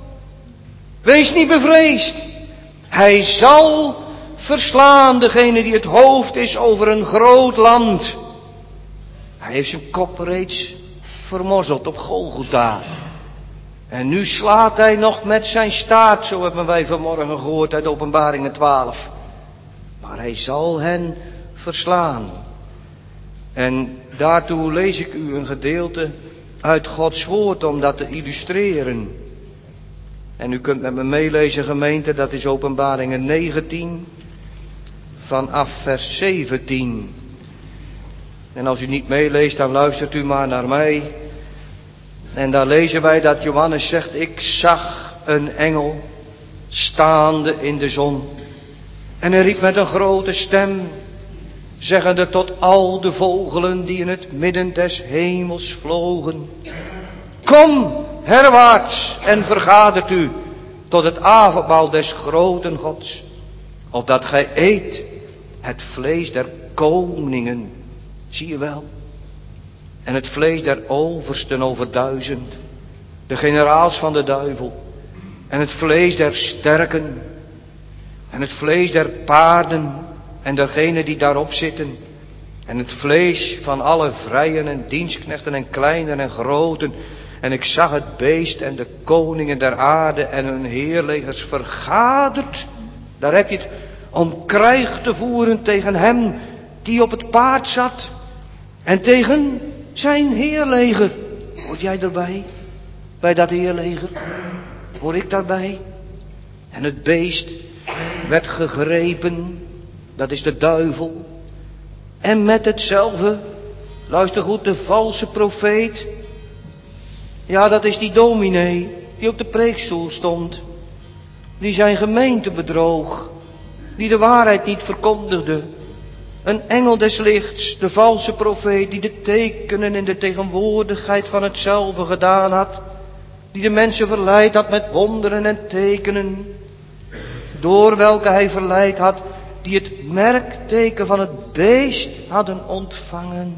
Wees niet bevreesd. Hij zal verslaan degene die het hoofd is over een groot land. Hij heeft zijn kop reeds vermorzeld op Golgotha. En nu slaat hij nog met zijn staart, zo hebben wij vanmorgen gehoord uit Openbaringen twaalf. Maar hij zal hen verslaan. En daartoe lees ik u een gedeelte uit Gods woord om dat te illustreren. En u kunt met me meelezen, gemeente, dat is Openbaringen negentien, vanaf vers zeventien. En als u niet meeleest, dan luistert u maar naar mij. En daar lezen wij dat Johannes zegt, ik zag een engel staande in de zon. En hij riep met een grote stem, zeggende tot al de vogelen die in het midden des hemels vlogen. Kom herwaarts en vergadert u tot het avondmaal des groten Gods, opdat gij eet het vlees der koningen. Zie je wel? En het vlees der oversten over duizend, de generaals van de duivel, en het vlees der sterken, en het vlees der paarden, en dergenen die daarop zitten, en het vlees van alle vrijen en dienstknechten en kleinen en groten. En ik zag het beest en de koningen der aarde en hun heerlegers vergaderd. Daar heb je het, om krijg te voeren tegen hem die op het paard zat en tegen zijn heerleger. Hoort jij erbij? Bij dat heerleger? Hoor ik daarbij? En het beest werd gegrepen, dat is de duivel. En met hetzelfde, luister goed, de valse profeet. Ja, dat is die dominee die op de preekstoel stond. Die zijn gemeente bedroog. Die de waarheid niet verkondigde. Een engel des lichts, de valse profeet, die de tekenen in de tegenwoordigheid van hetzelfde gedaan had. Die de mensen verleid had met wonderen en tekenen. Door welke hij verleid had, die het merkteken van het beest hadden ontvangen.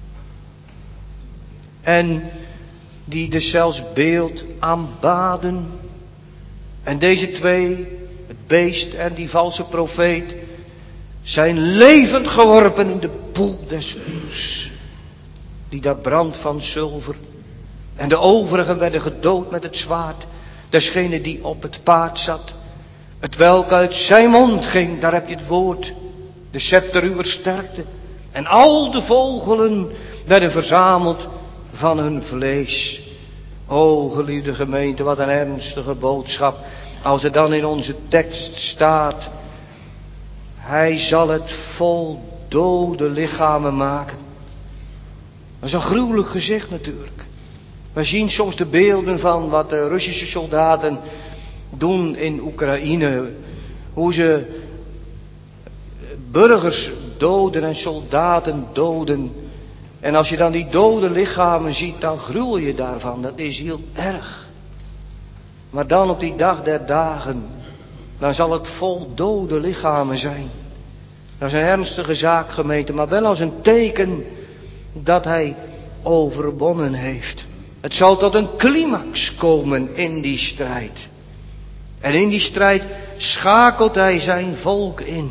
En die deszelfs beeld aanbaden. En deze twee, het beest en die valse profeet, zijn levend geworpen in de poel des vuurs, die daar brandt van zilver. En de overigen werden gedood met het zwaard desgene die op het paard zat, het welk uit zijn mond ging. Daar heb je het woord, de scepter uwer sterkte. En al de vogelen werden verzameld van hun vlees. O geliefde gemeente, wat een ernstige boodschap. Als er dan in onze tekst staat, hij zal het vol dode lichamen maken. Dat is een gruwelijk gezicht natuurlijk. Wij zien soms de beelden van wat de Russische soldaten doen in Oekraïne. Hoe ze burgers doden en soldaten doden. En als je dan die dode lichamen ziet, dan gruwel je daarvan. Dat is heel erg. Maar dan op die dag der dagen, dan zal het vol dode lichamen zijn. Dat is een ernstige zaak, gemeente, maar wel als een teken dat hij overwonnen heeft. Het zal tot een climax komen in die strijd. En in die strijd schakelt hij zijn volk in.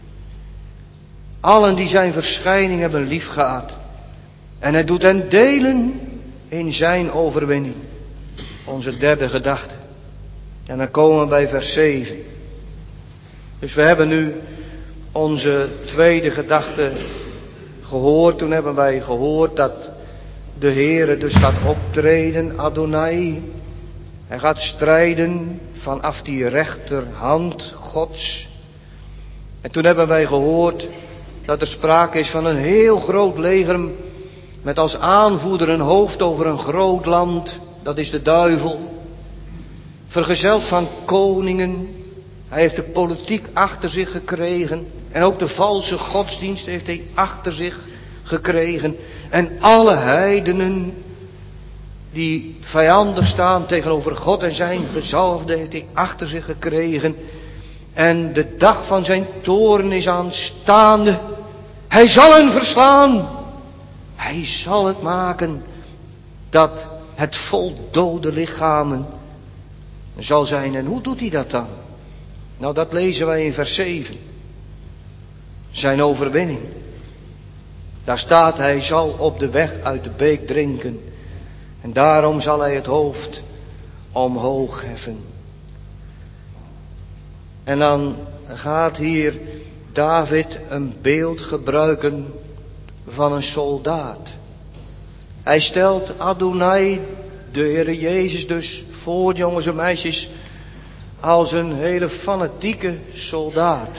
Allen die zijn verschijning hebben liefgehad. En hij doet hen delen in zijn overwinning. Onze derde gedachte. En dan komen we bij vers zeven. Dus we hebben nu onze tweede gedachte gehoord. Toen hebben wij gehoord dat de Heere dus gaat optreden, Adonai. Hij gaat strijden vanaf die rechterhand Gods. En toen hebben wij gehoord dat er sprake is van een heel groot leger met als aanvoerder een hoofd over een groot land. Dat is de duivel. Vergezeld van koningen. Hij heeft de politiek achter zich gekregen. En ook de valse godsdienst heeft hij achter zich gekregen. En alle heidenen die vijandig staan tegenover God en zijn gezalfde heeft hij achter zich gekregen. En de dag van zijn toorn is aanstaande. Hij zal hen verslaan. Hij zal het maken dat het vol dode lichamen zal zijn. En hoe doet hij dat dan? Nou, dat lezen wij in vers zeven. Zijn overwinning. Daar staat, hij zal op de weg uit de beek drinken. En daarom zal hij het hoofd omhoog heffen. En dan gaat hier David een beeld gebruiken van een soldaat. Hij stelt Adonai, de Heere Jezus dus voor, jongens en meisjes, als een hele fanatieke soldaat.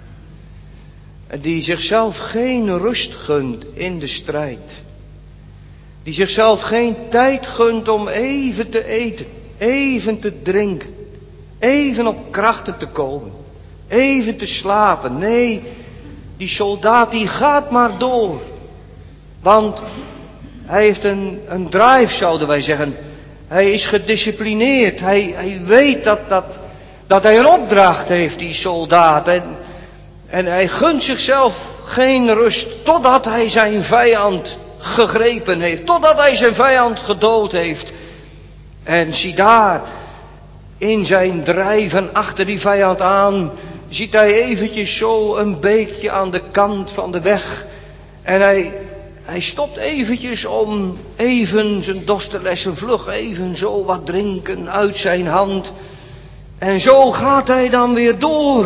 Die zichzelf geen rust gunt in de strijd. Die zichzelf geen tijd gunt om even te eten, even te drinken, even op krachten te komen, even te slapen. Nee, die soldaat die gaat maar door. Want hij heeft een, een drive, zouden wij zeggen. Hij is gedisciplineerd. Hij, hij weet dat, dat, dat hij een opdracht heeft, die soldaat. En, en hij gunt zichzelf geen rust totdat hij zijn vijand gegrepen heeft. Totdat hij zijn vijand gedood heeft. En zie daar, in zijn drijven achter die vijand aan, ziet hij eventjes zo een beekje aan de kant van de weg. En hij, hij stopt eventjes om even zijn dorst te lessen, vlug even zo wat drinken uit zijn hand. En zo gaat hij dan weer door.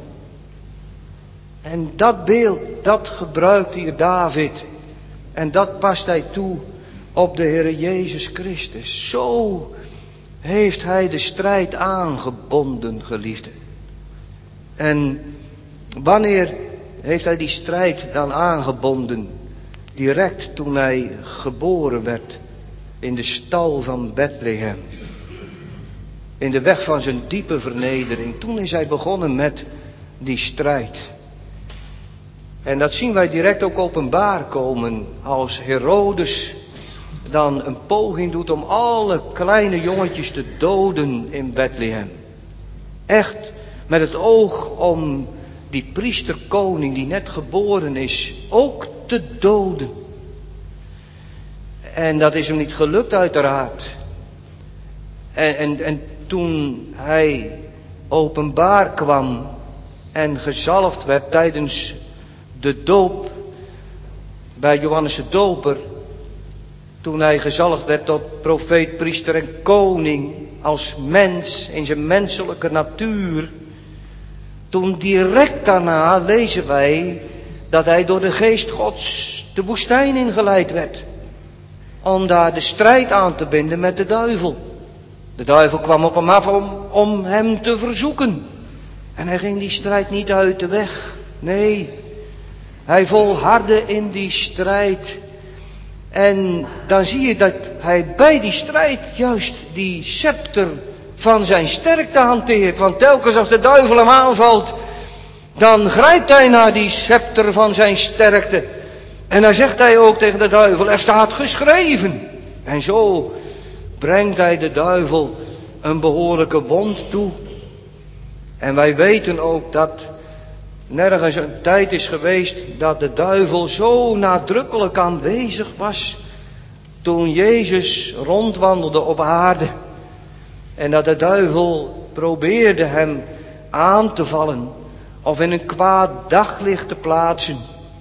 En dat beeld, dat gebruikt hier David. En dat past hij toe op de Heere Jezus Christus. Zo heeft hij de strijd aangebonden, geliefden. En wanneer heeft hij die strijd dan aangebonden? Direct toen hij geboren werd in de stal van Bethlehem. In de weg van zijn diepe vernedering. Toen is hij begonnen met die strijd. En dat zien wij direct ook openbaar komen als Herodes dan een poging doet om alle kleine jongetjes te doden in Bethlehem. Echt met het oog om die priesterkoning die net geboren is ook te doden. En dat is hem niet gelukt uiteraard. En, en, en toen hij openbaar kwam en gezalfd werd tijdens de doop bij Johannes de Doper, toen hij gezalfd werd tot profeet, priester en koning als mens in zijn menselijke natuur, toen direct daarna lezen wij dat hij door de geest Gods de woestijn ingeleid werd. Om daar de strijd aan te binden met de duivel. De duivel kwam op hem af om, om hem te verzoeken. En hij ging die strijd niet uit de weg. Nee, hij volhardde in die strijd. En dan zie je dat hij bij die strijd juist die scepter van zijn sterkte hanteert. Want telkens als de duivel hem aanvalt, dan grijpt hij naar die scepter van zijn sterkte. En dan zegt hij ook tegen de duivel, er staat geschreven. En zo brengt hij de duivel een behoorlijke wond toe. En wij weten ook dat nergens een tijd is geweest dat de duivel zo nadrukkelijk aanwezig was toen Jezus rondwandelde op aarde. En dat de duivel probeerde hem aan te vallen of in een kwaad daglicht te plaatsen.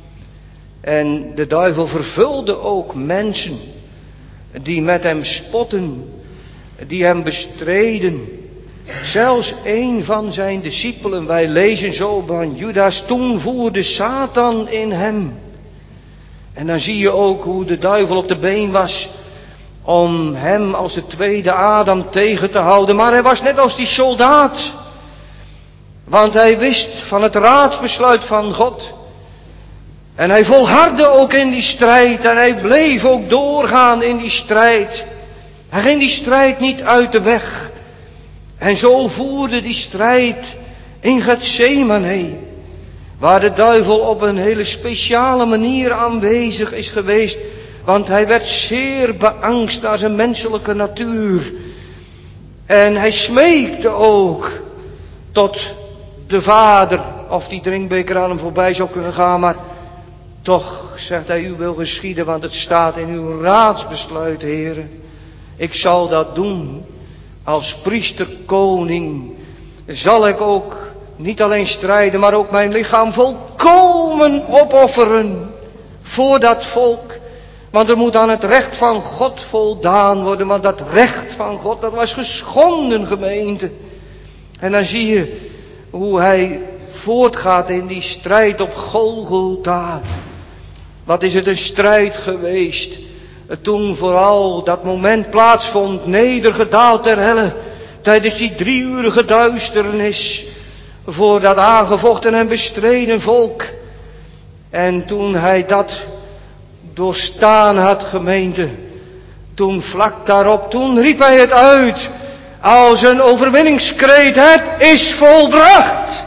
En de duivel vervulde ook mensen die met hem spotten, die hem bestreden. Zelfs een van zijn discipelen, wij lezen zo van Judas, toen voerde Satan in hem. En dan zie je ook hoe de duivel op de been was om hem als de tweede Adam tegen te houden. Maar hij was net als die soldaat. Want hij wist van het raadsbesluit van God. En hij volhardde ook in die strijd. En hij bleef ook doorgaan in die strijd. Hij ging die strijd niet uit de weg. En zo voerde die strijd In Getsemane, waar de duivel op een hele speciale manier aanwezig is geweest, want hij werd zeer beangst naar zijn menselijke natuur. En hij smeekte ook tot de Vader, of die drinkbeker aan hem voorbij zou kunnen gaan, maar toch, zegt hij, uw wil geschieden, want het staat in uw raadsbesluit, Heere. Ik zal dat doen. Als priester, koning, zal ik ook niet alleen strijden, maar ook mijn lichaam volkomen opofferen voor dat volk. Want er moet aan het recht van God voldaan worden, want dat recht van God, dat was geschonden, gemeente. En dan zie je hoe hij voortgaat in die strijd op Golgotha. Wat is het een strijd geweest, toen vooral dat moment plaatsvond, nedergedaald ter helle, tijdens die drieurige duisternis, voor dat aangevochten en bestreden volk. En toen hij dat doorstaan had, gemeente, toen vlak daarop, toen riep hij het uit, als een overwinningskreet, het is volbracht.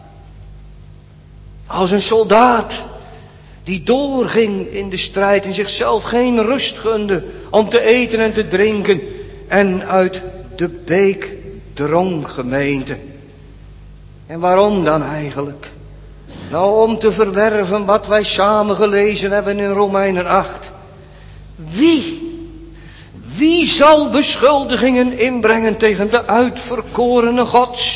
Als een soldaat die doorging in de strijd en zichzelf geen rust gunde om te eten en te drinken en uit de beek dronk, gemeente. En waarom dan eigenlijk? Nou, om te verwerven wat wij samen gelezen hebben in Romeinen acht. Wie? Wie zal beschuldigingen inbrengen tegen de uitverkorene Gods?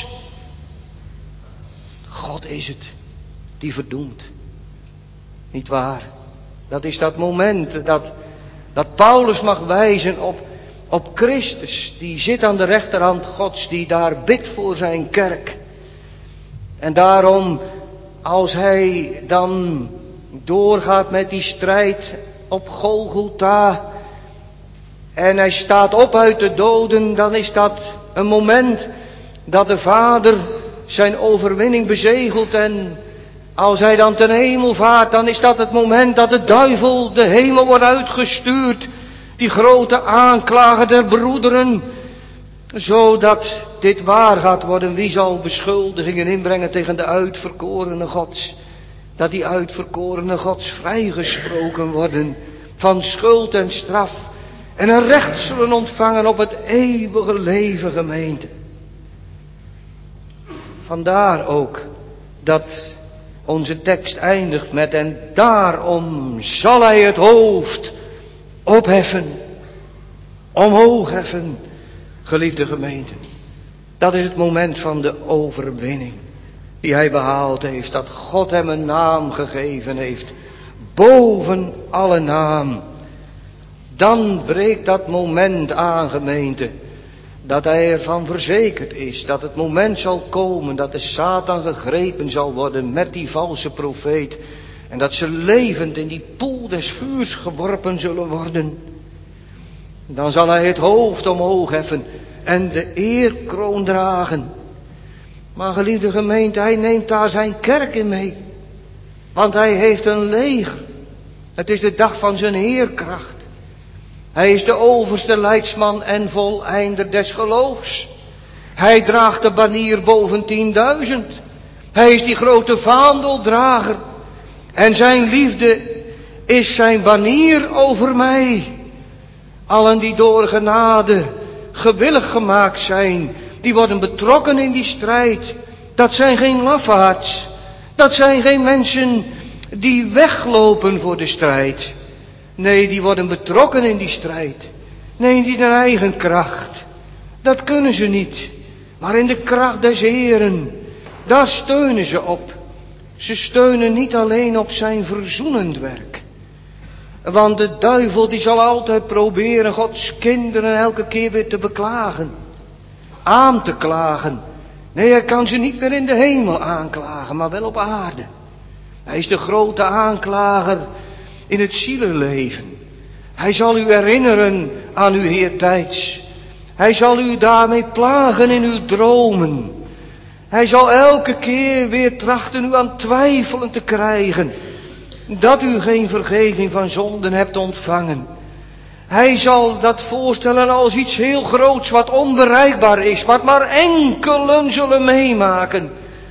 God is het die verdoemt. Niet waar? Dat is dat moment dat, dat Paulus mag wijzen op, op Christus. Die zit aan de rechterhand Gods, die daar bidt voor zijn kerk. En daarom, als hij dan doorgaat met die strijd op Golgotha en hij staat op uit de doden, dan is dat een moment dat de Vader zijn overwinning bezegelt. En als hij dan ten hemel vaart, dan is dat het moment dat de duivel de hemel wordt uitgestuurd. Die grote aanklager der broederen. Zodat dit waar gaat worden. Wie zal beschuldigingen inbrengen tegen de uitverkorene Gods? Dat die uitverkorene Gods vrijgesproken worden van schuld en straf. En een recht zullen ontvangen op het eeuwige leven, gemeente. Vandaar ook dat onze tekst eindigt met: en daarom zal hij het hoofd opheffen, omhoog heffen, geliefde gemeente. Dat is het moment van de overwinning die hij behaald heeft, dat God hem een naam gegeven heeft, boven alle naam. Dan breekt dat moment aan, gemeente, dat hij ervan verzekerd is dat het moment zal komen dat de Satan gegrepen zal worden met die valse profeet. En dat ze levend in die poel des vuurs geworpen zullen worden. Dan zal hij het hoofd omhoog heffen en de eerkroon dragen. Maar geliefde gemeente, hij neemt daar zijn kerk in mee. Want hij heeft een leger. Het is de dag van zijn heerkracht. Hij is de overste leidsman en voleinder des geloofs. Hij draagt de banier boven tienduizend. Hij is die grote vaandeldrager. En zijn liefde is zijn banier over mij. Allen die door genade gewillig gemaakt zijn, die worden betrokken in die strijd. Dat zijn geen lafaards. Dat zijn geen mensen die weglopen voor de strijd. Nee, die worden betrokken in die strijd. Nee, niet in eigen kracht. Dat kunnen ze niet. Maar in de kracht des Heeren, daar steunen ze op. Ze steunen niet alleen op zijn verzoenend werk. Want de duivel die zal altijd proberen Gods kinderen elke keer weer te beklagen. Aan te klagen. Nee, hij kan ze niet meer in de hemel aanklagen, maar wel op aarde. Hij is de grote aanklager in het zielenleven. Hij zal u herinneren aan uw eertijds. Hij zal u daarmee plagen in uw dromen. Hij zal elke keer weer trachten u aan twijfelen te krijgen. Dat u geen vergeving van zonden hebt ontvangen. Hij zal dat voorstellen als iets heel groots wat onbereikbaar is. Wat maar enkelen zullen meemaken.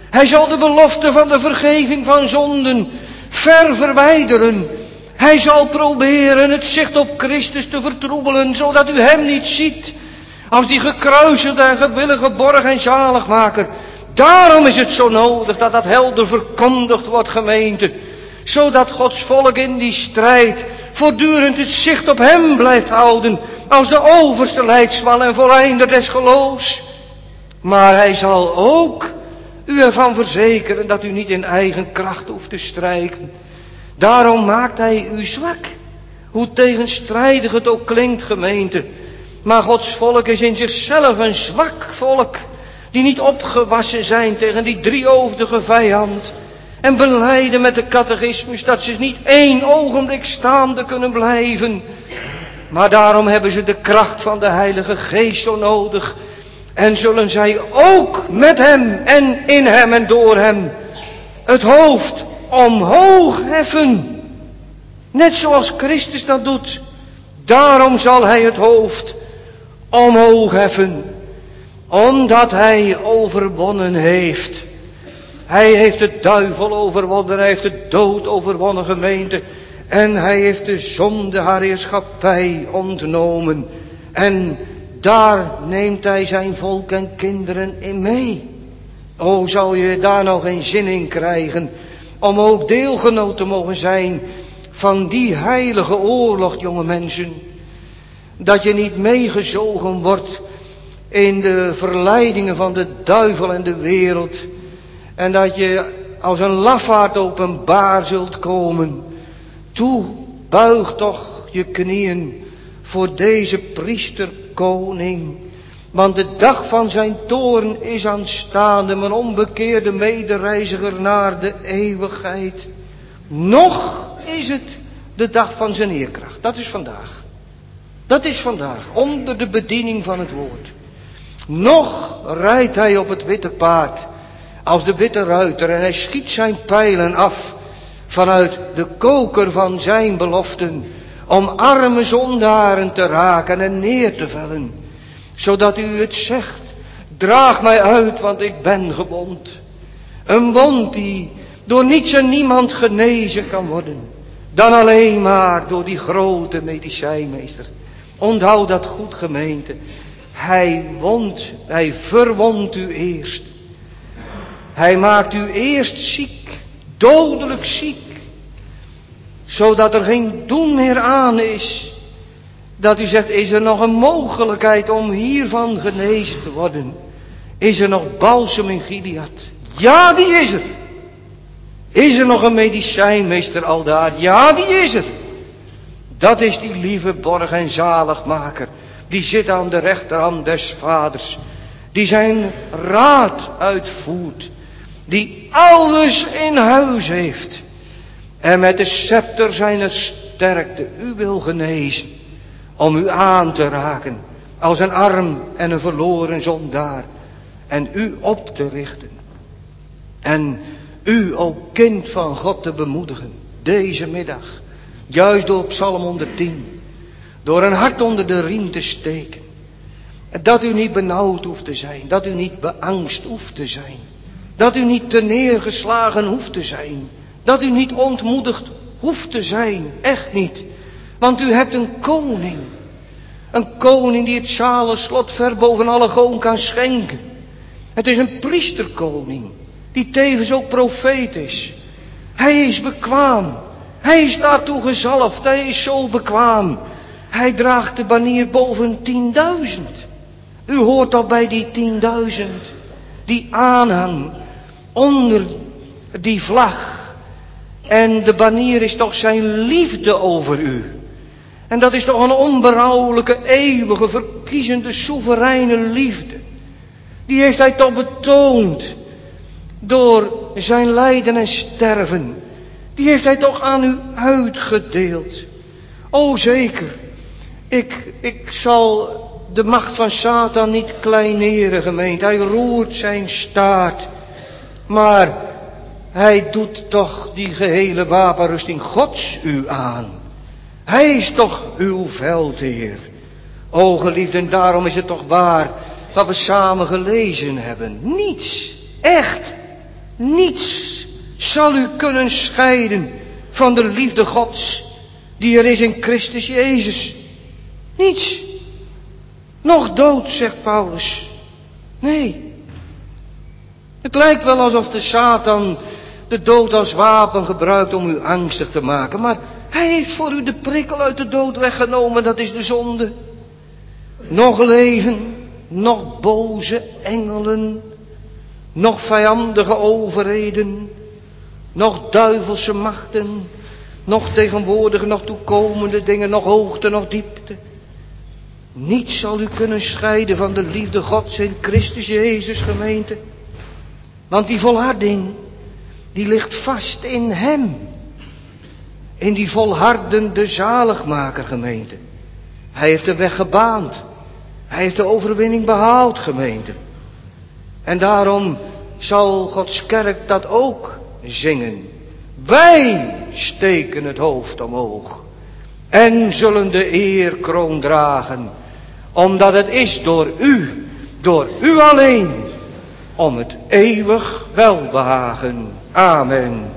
Hij zal de belofte van de vergeving van zonden ver verwijderen. Hij zal proberen het zicht op Christus te vertroebelen, zodat u hem niet ziet als die gekruisigde en gewillige borg en zaligmaker. Daarom is het zo nodig dat dat helder verkondigd wordt, gemeente. Zodat Gods volk in die strijd voortdurend het zicht op hem blijft houden, als de overste leidsman en voleinder des geloofs. Maar hij zal ook u ervan verzekeren dat u niet in eigen kracht hoeft te strijden. Daarom maakt hij u zwak. Hoe tegenstrijdig het ook klinkt, gemeente. Maar Gods volk is in zichzelf een zwak volk, die niet opgewassen zijn tegen die driehoofdige vijand. En belijden met de catechismus dat ze niet één ogenblik staande kunnen blijven. Maar daarom hebben ze de kracht van de Heilige Geest zo nodig. En zullen zij ook met hem en in hem en door hem het hoofd omhoog heffen. Net zoals Christus dat doet. Daarom zal hij het hoofd omhoog heffen. Omdat hij overwonnen heeft. Hij heeft de duivel overwonnen. Hij heeft de dood overwonnen, gemeente. En hij heeft de zonde haar heerschappij ontnomen. En daar neemt hij zijn volk en kinderen in mee. O, zou je daar nog geen zin in krijgen om ook deelgenoot te mogen zijn van die heilige oorlog, jonge mensen. Dat je niet meegezogen wordt in de verleidingen van de duivel en de wereld. En dat je als een lafaard openbaar zult komen. Toe, buig toch je knieën voor deze priester koning. Want de dag van zijn toorn is aanstaande, mijn onbekeerde medereiziger naar de eeuwigheid. Nog is het de dag van zijn eerkracht. Dat is vandaag. Dat is vandaag, onder de bediening van het woord. Nog rijdt hij op het witte paard, als de witte ruiter, en hij schiet zijn pijlen af vanuit de koker van zijn beloften, om arme zondaren te raken en neer te vellen, zodat u het zegt, draag mij uit, want ik ben gewond. Een wond die door niets en niemand genezen kan worden, dan alleen maar door die grote medicijnmeester. Onthoud dat goed, gemeente. Hij wond, hij verwondt u eerst. Hij maakt u eerst ziek, dodelijk ziek, zodat er geen doen meer aan is. Dat u zegt, is er nog een mogelijkheid om hiervan genezen te worden? Is er nog balsem in Gilead? Ja, die is er. Is er nog een medicijnmeester aldaar? Ja, die is er. Dat is die lieve borg en zaligmaker. Die zit aan de rechterhand des vaders. Die zijn raad uitvoert. Die alles in huis heeft. En met de scepter zijner sterkte u wil genezen. Om u aan te raken. Als een arm en een verloren zondaar. En u op te richten. En u, o kind van God, te bemoedigen. Deze middag. Juist door Psalm honderdtien. Door een hart onder de riem te steken. Dat u niet benauwd hoeft te zijn. Dat u niet beangst hoeft te zijn. Dat u niet terneergeslagen hoeft te zijn. Dat u niet ontmoedigd hoeft te zijn. Echt niet. Want u hebt een koning. Een koning die het zalen slot ver boven alle goon kan schenken. Het is een priesterkoning. Die tevens ook profeet is. Hij is bekwaam. Hij is daartoe gezalfd. Hij is zo bekwaam. Hij draagt de banier boven tienduizend. U hoort al bij die tienduizend. Die aanhang onder die vlag. En de banier is toch zijn liefde over u. En dat is toch een onberouwelijke, eeuwige, verkiezende, soevereine liefde. Die heeft hij toch betoond door zijn lijden en sterven. Die heeft hij toch aan u uitgedeeld. O zeker, ik, ik zal de macht van Satan niet kleineren, gemeente. Hij roert zijn staart. Maar hij doet toch die gehele wapenrusting Gods u aan. Hij is toch uw veldheer. O geliefden, daarom is het toch waar wat we samen gelezen hebben. Niets, echt, Niets zal u kunnen scheiden van de liefde Gods die er is in Christus Jezus. Niets. Nog dood, zegt Paulus. Nee. Het lijkt wel alsof de Satan de dood als wapen gebruikt om u angstig te maken. Maar hij heeft voor u de prikkel uit de dood weggenomen, dat is de zonde. Nog leven, nog boze engelen, nog vijandige overheden, nog duivelse machten, nog tegenwoordige, nog toekomende dingen, nog hoogte, nog diepte. Niets zal u kunnen scheiden van de liefde Gods in Christus Jezus, gemeente. Want die volharding, die ligt vast in Hem. In die volhardende zaligmaker, gemeente. Hij heeft de weg gebaand. Hij heeft de overwinning behaald, gemeente. En daarom zal Gods kerk dat ook zingen. Wij steken het hoofd omhoog en zullen de eerkroon dragen, omdat het is door u, door u alleen, om het eeuwig welbehagen. Amen.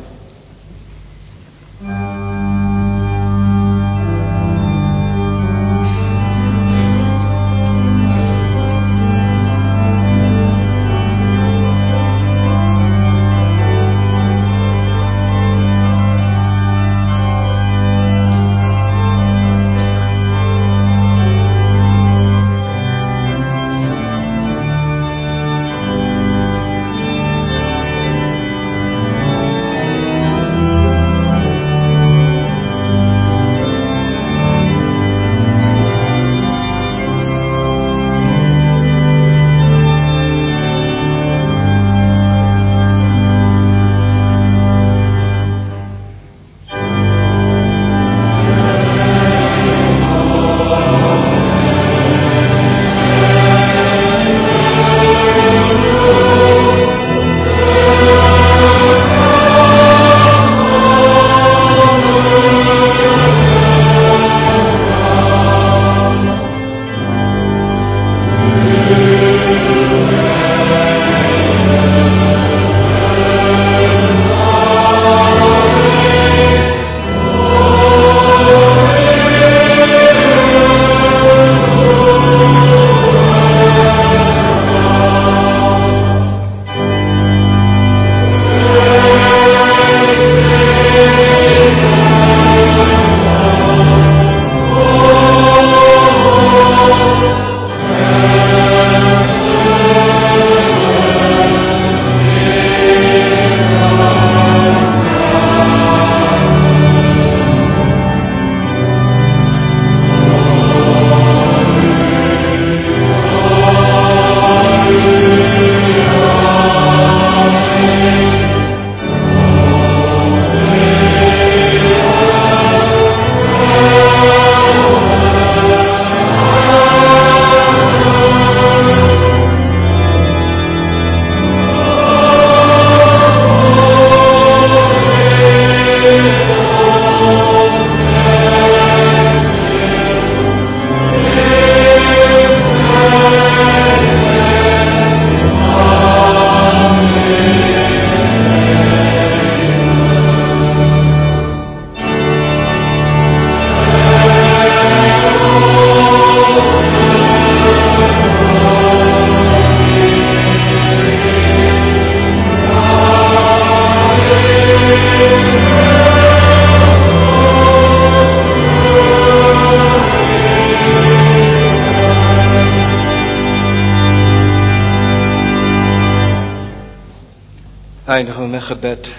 Eindigen we met gebed.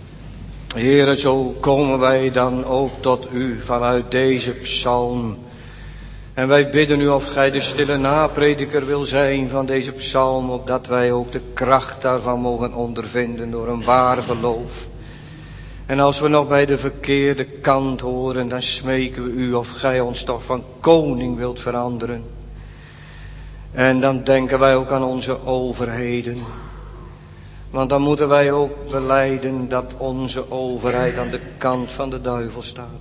Heere, zo komen wij dan ook tot u vanuit deze psalm. En wij bidden u of gij de stille naprediker wil zijn van deze psalm, opdat wij ook de kracht daarvan mogen ondervinden door een waar geloof. En als we nog bij de verkeerde kant horen, dan smeken we u of gij ons toch van koning wilt veranderen. En dan denken wij ook aan onze overheden. Want dan moeten wij ook belijden dat onze overheid aan de kant van de duivel staat.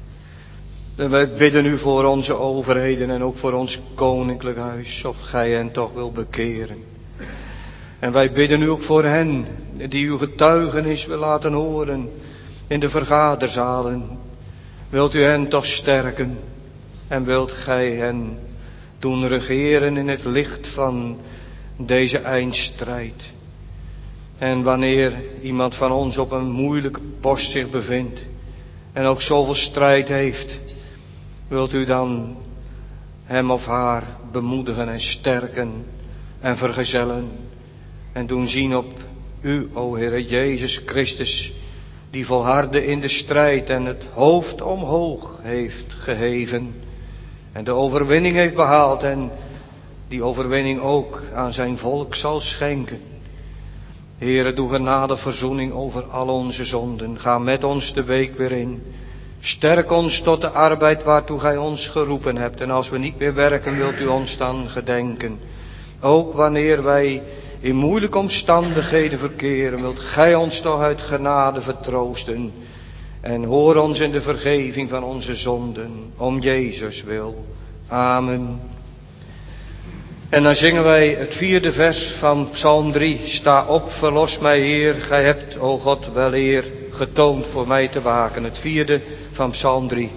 En wij bidden u voor onze overheden en ook voor ons koninklijk huis, of gij hen toch wil bekeren. En wij bidden u ook voor hen die uw getuigenis wil laten horen in de vergaderzalen. Wilt u hen toch sterken en wilt gij hen doen regeren in het licht van deze eindstrijd. En wanneer iemand van ons op een moeilijke post zich bevindt en ook zoveel strijd heeft, wilt u dan hem of haar bemoedigen en sterken en vergezellen en doen zien op u, o Heere Jezus Christus, die volhardde in de strijd en het hoofd omhoog heeft geheven en de overwinning heeft behaald en die overwinning ook aan zijn volk zal schenken. Heere, doe genade verzoening over al onze zonden. Ga met ons de week weer in. Sterk ons tot de arbeid waartoe gij ons geroepen hebt. En als we niet meer werken, wilt u ons dan gedenken. Ook wanneer wij in moeilijke omstandigheden verkeren, wilt gij ons toch uit genade vertroosten. En hoor ons in de vergeving van onze zonden. Om Jezus wil. Amen. En dan zingen wij het vierde vers van Psalm drie. Sta op, verlos mij Heer, gij hebt, o God, wel eer getoond voor mij te waken. Het vierde van Psalm drie.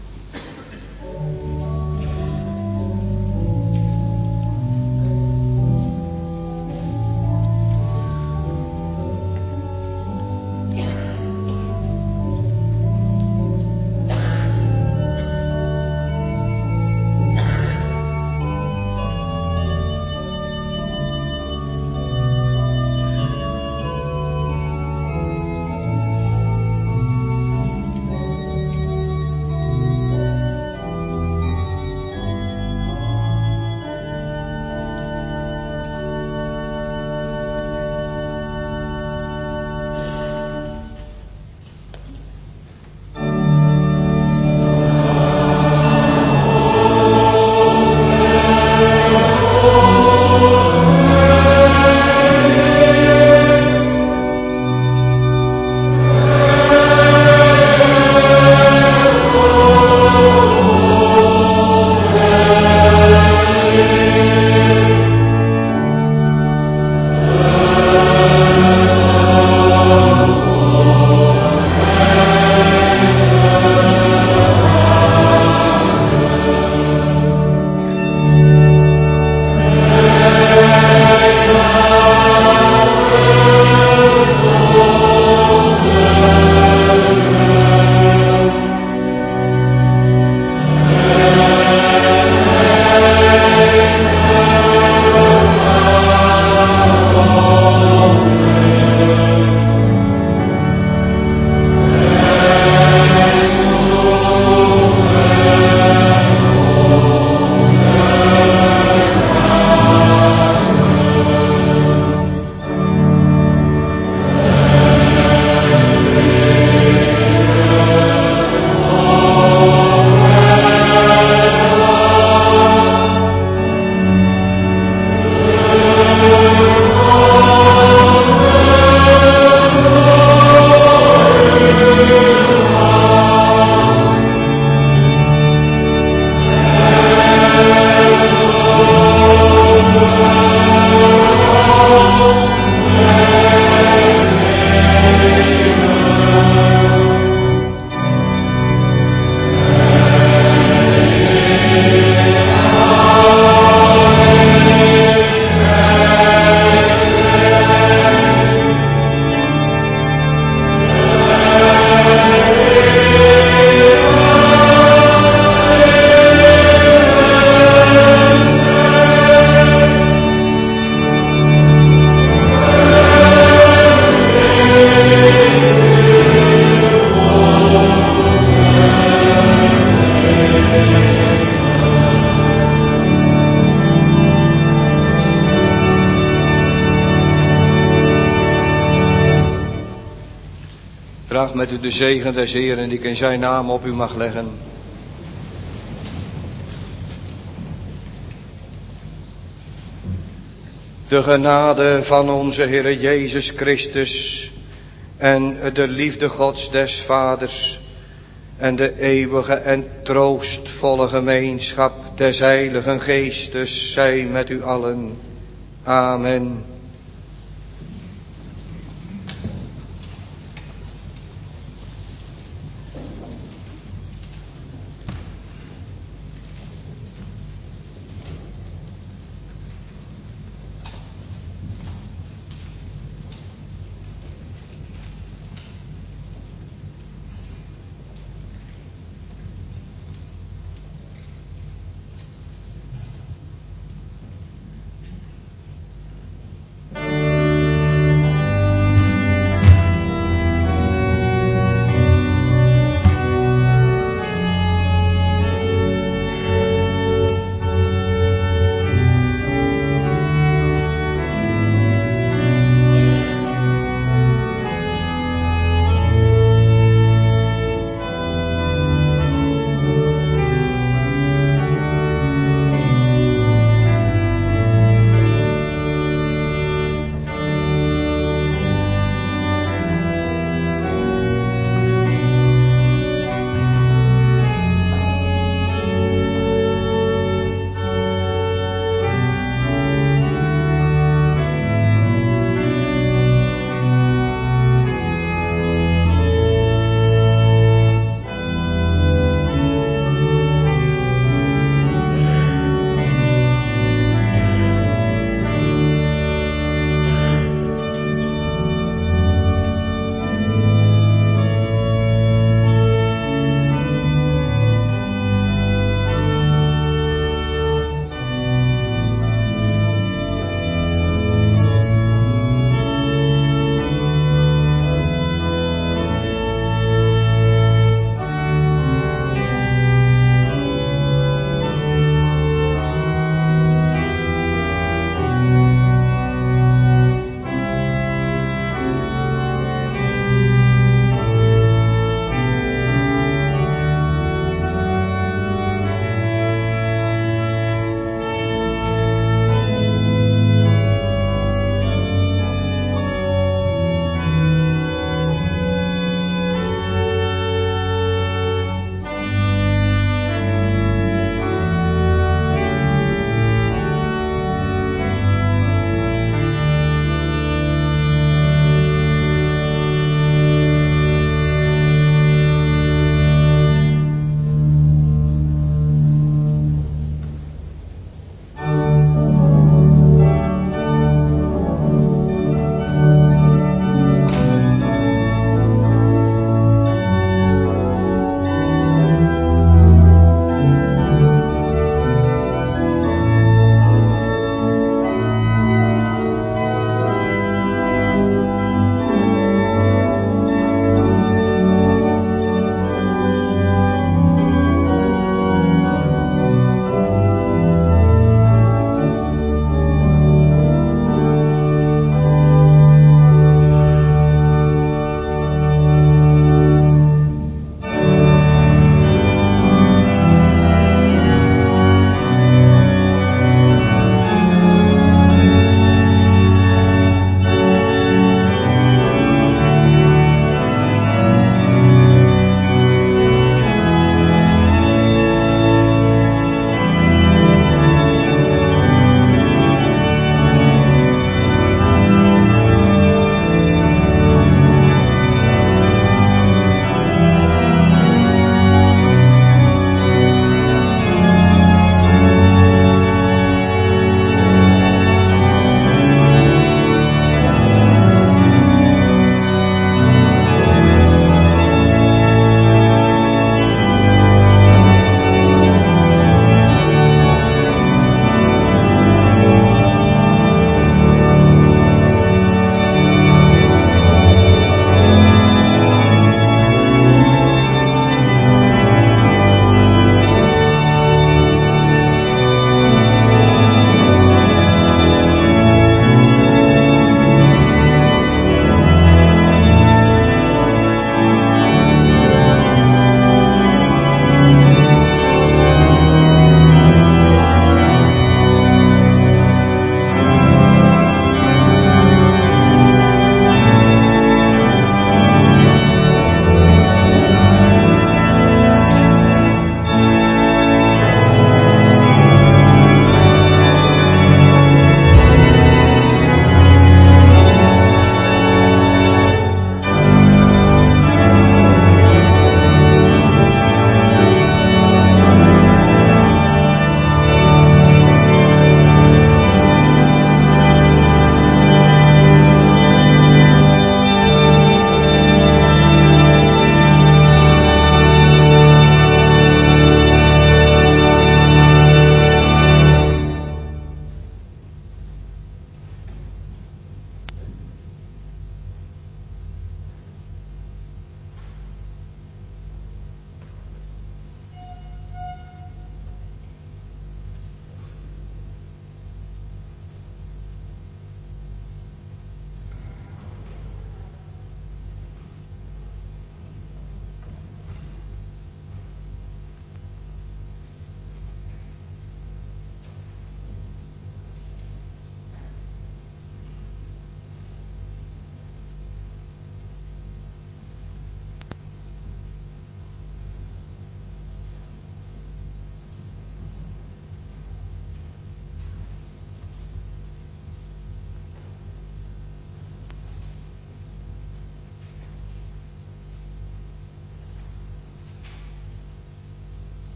Vraag met u de zegen des Heeren die ik in zijn naam op u mag leggen. De genade van onze Heere Jezus Christus en de liefde Gods des Vaders en de eeuwige en troostvolle gemeenschap des Heiligen Geestes zij met u allen. Amen.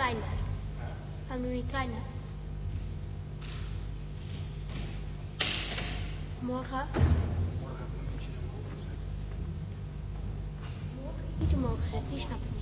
kleiner? Waarom doe je niet kleiner? Morgen? Morgen ietsje omhoog gezet, die snap ik.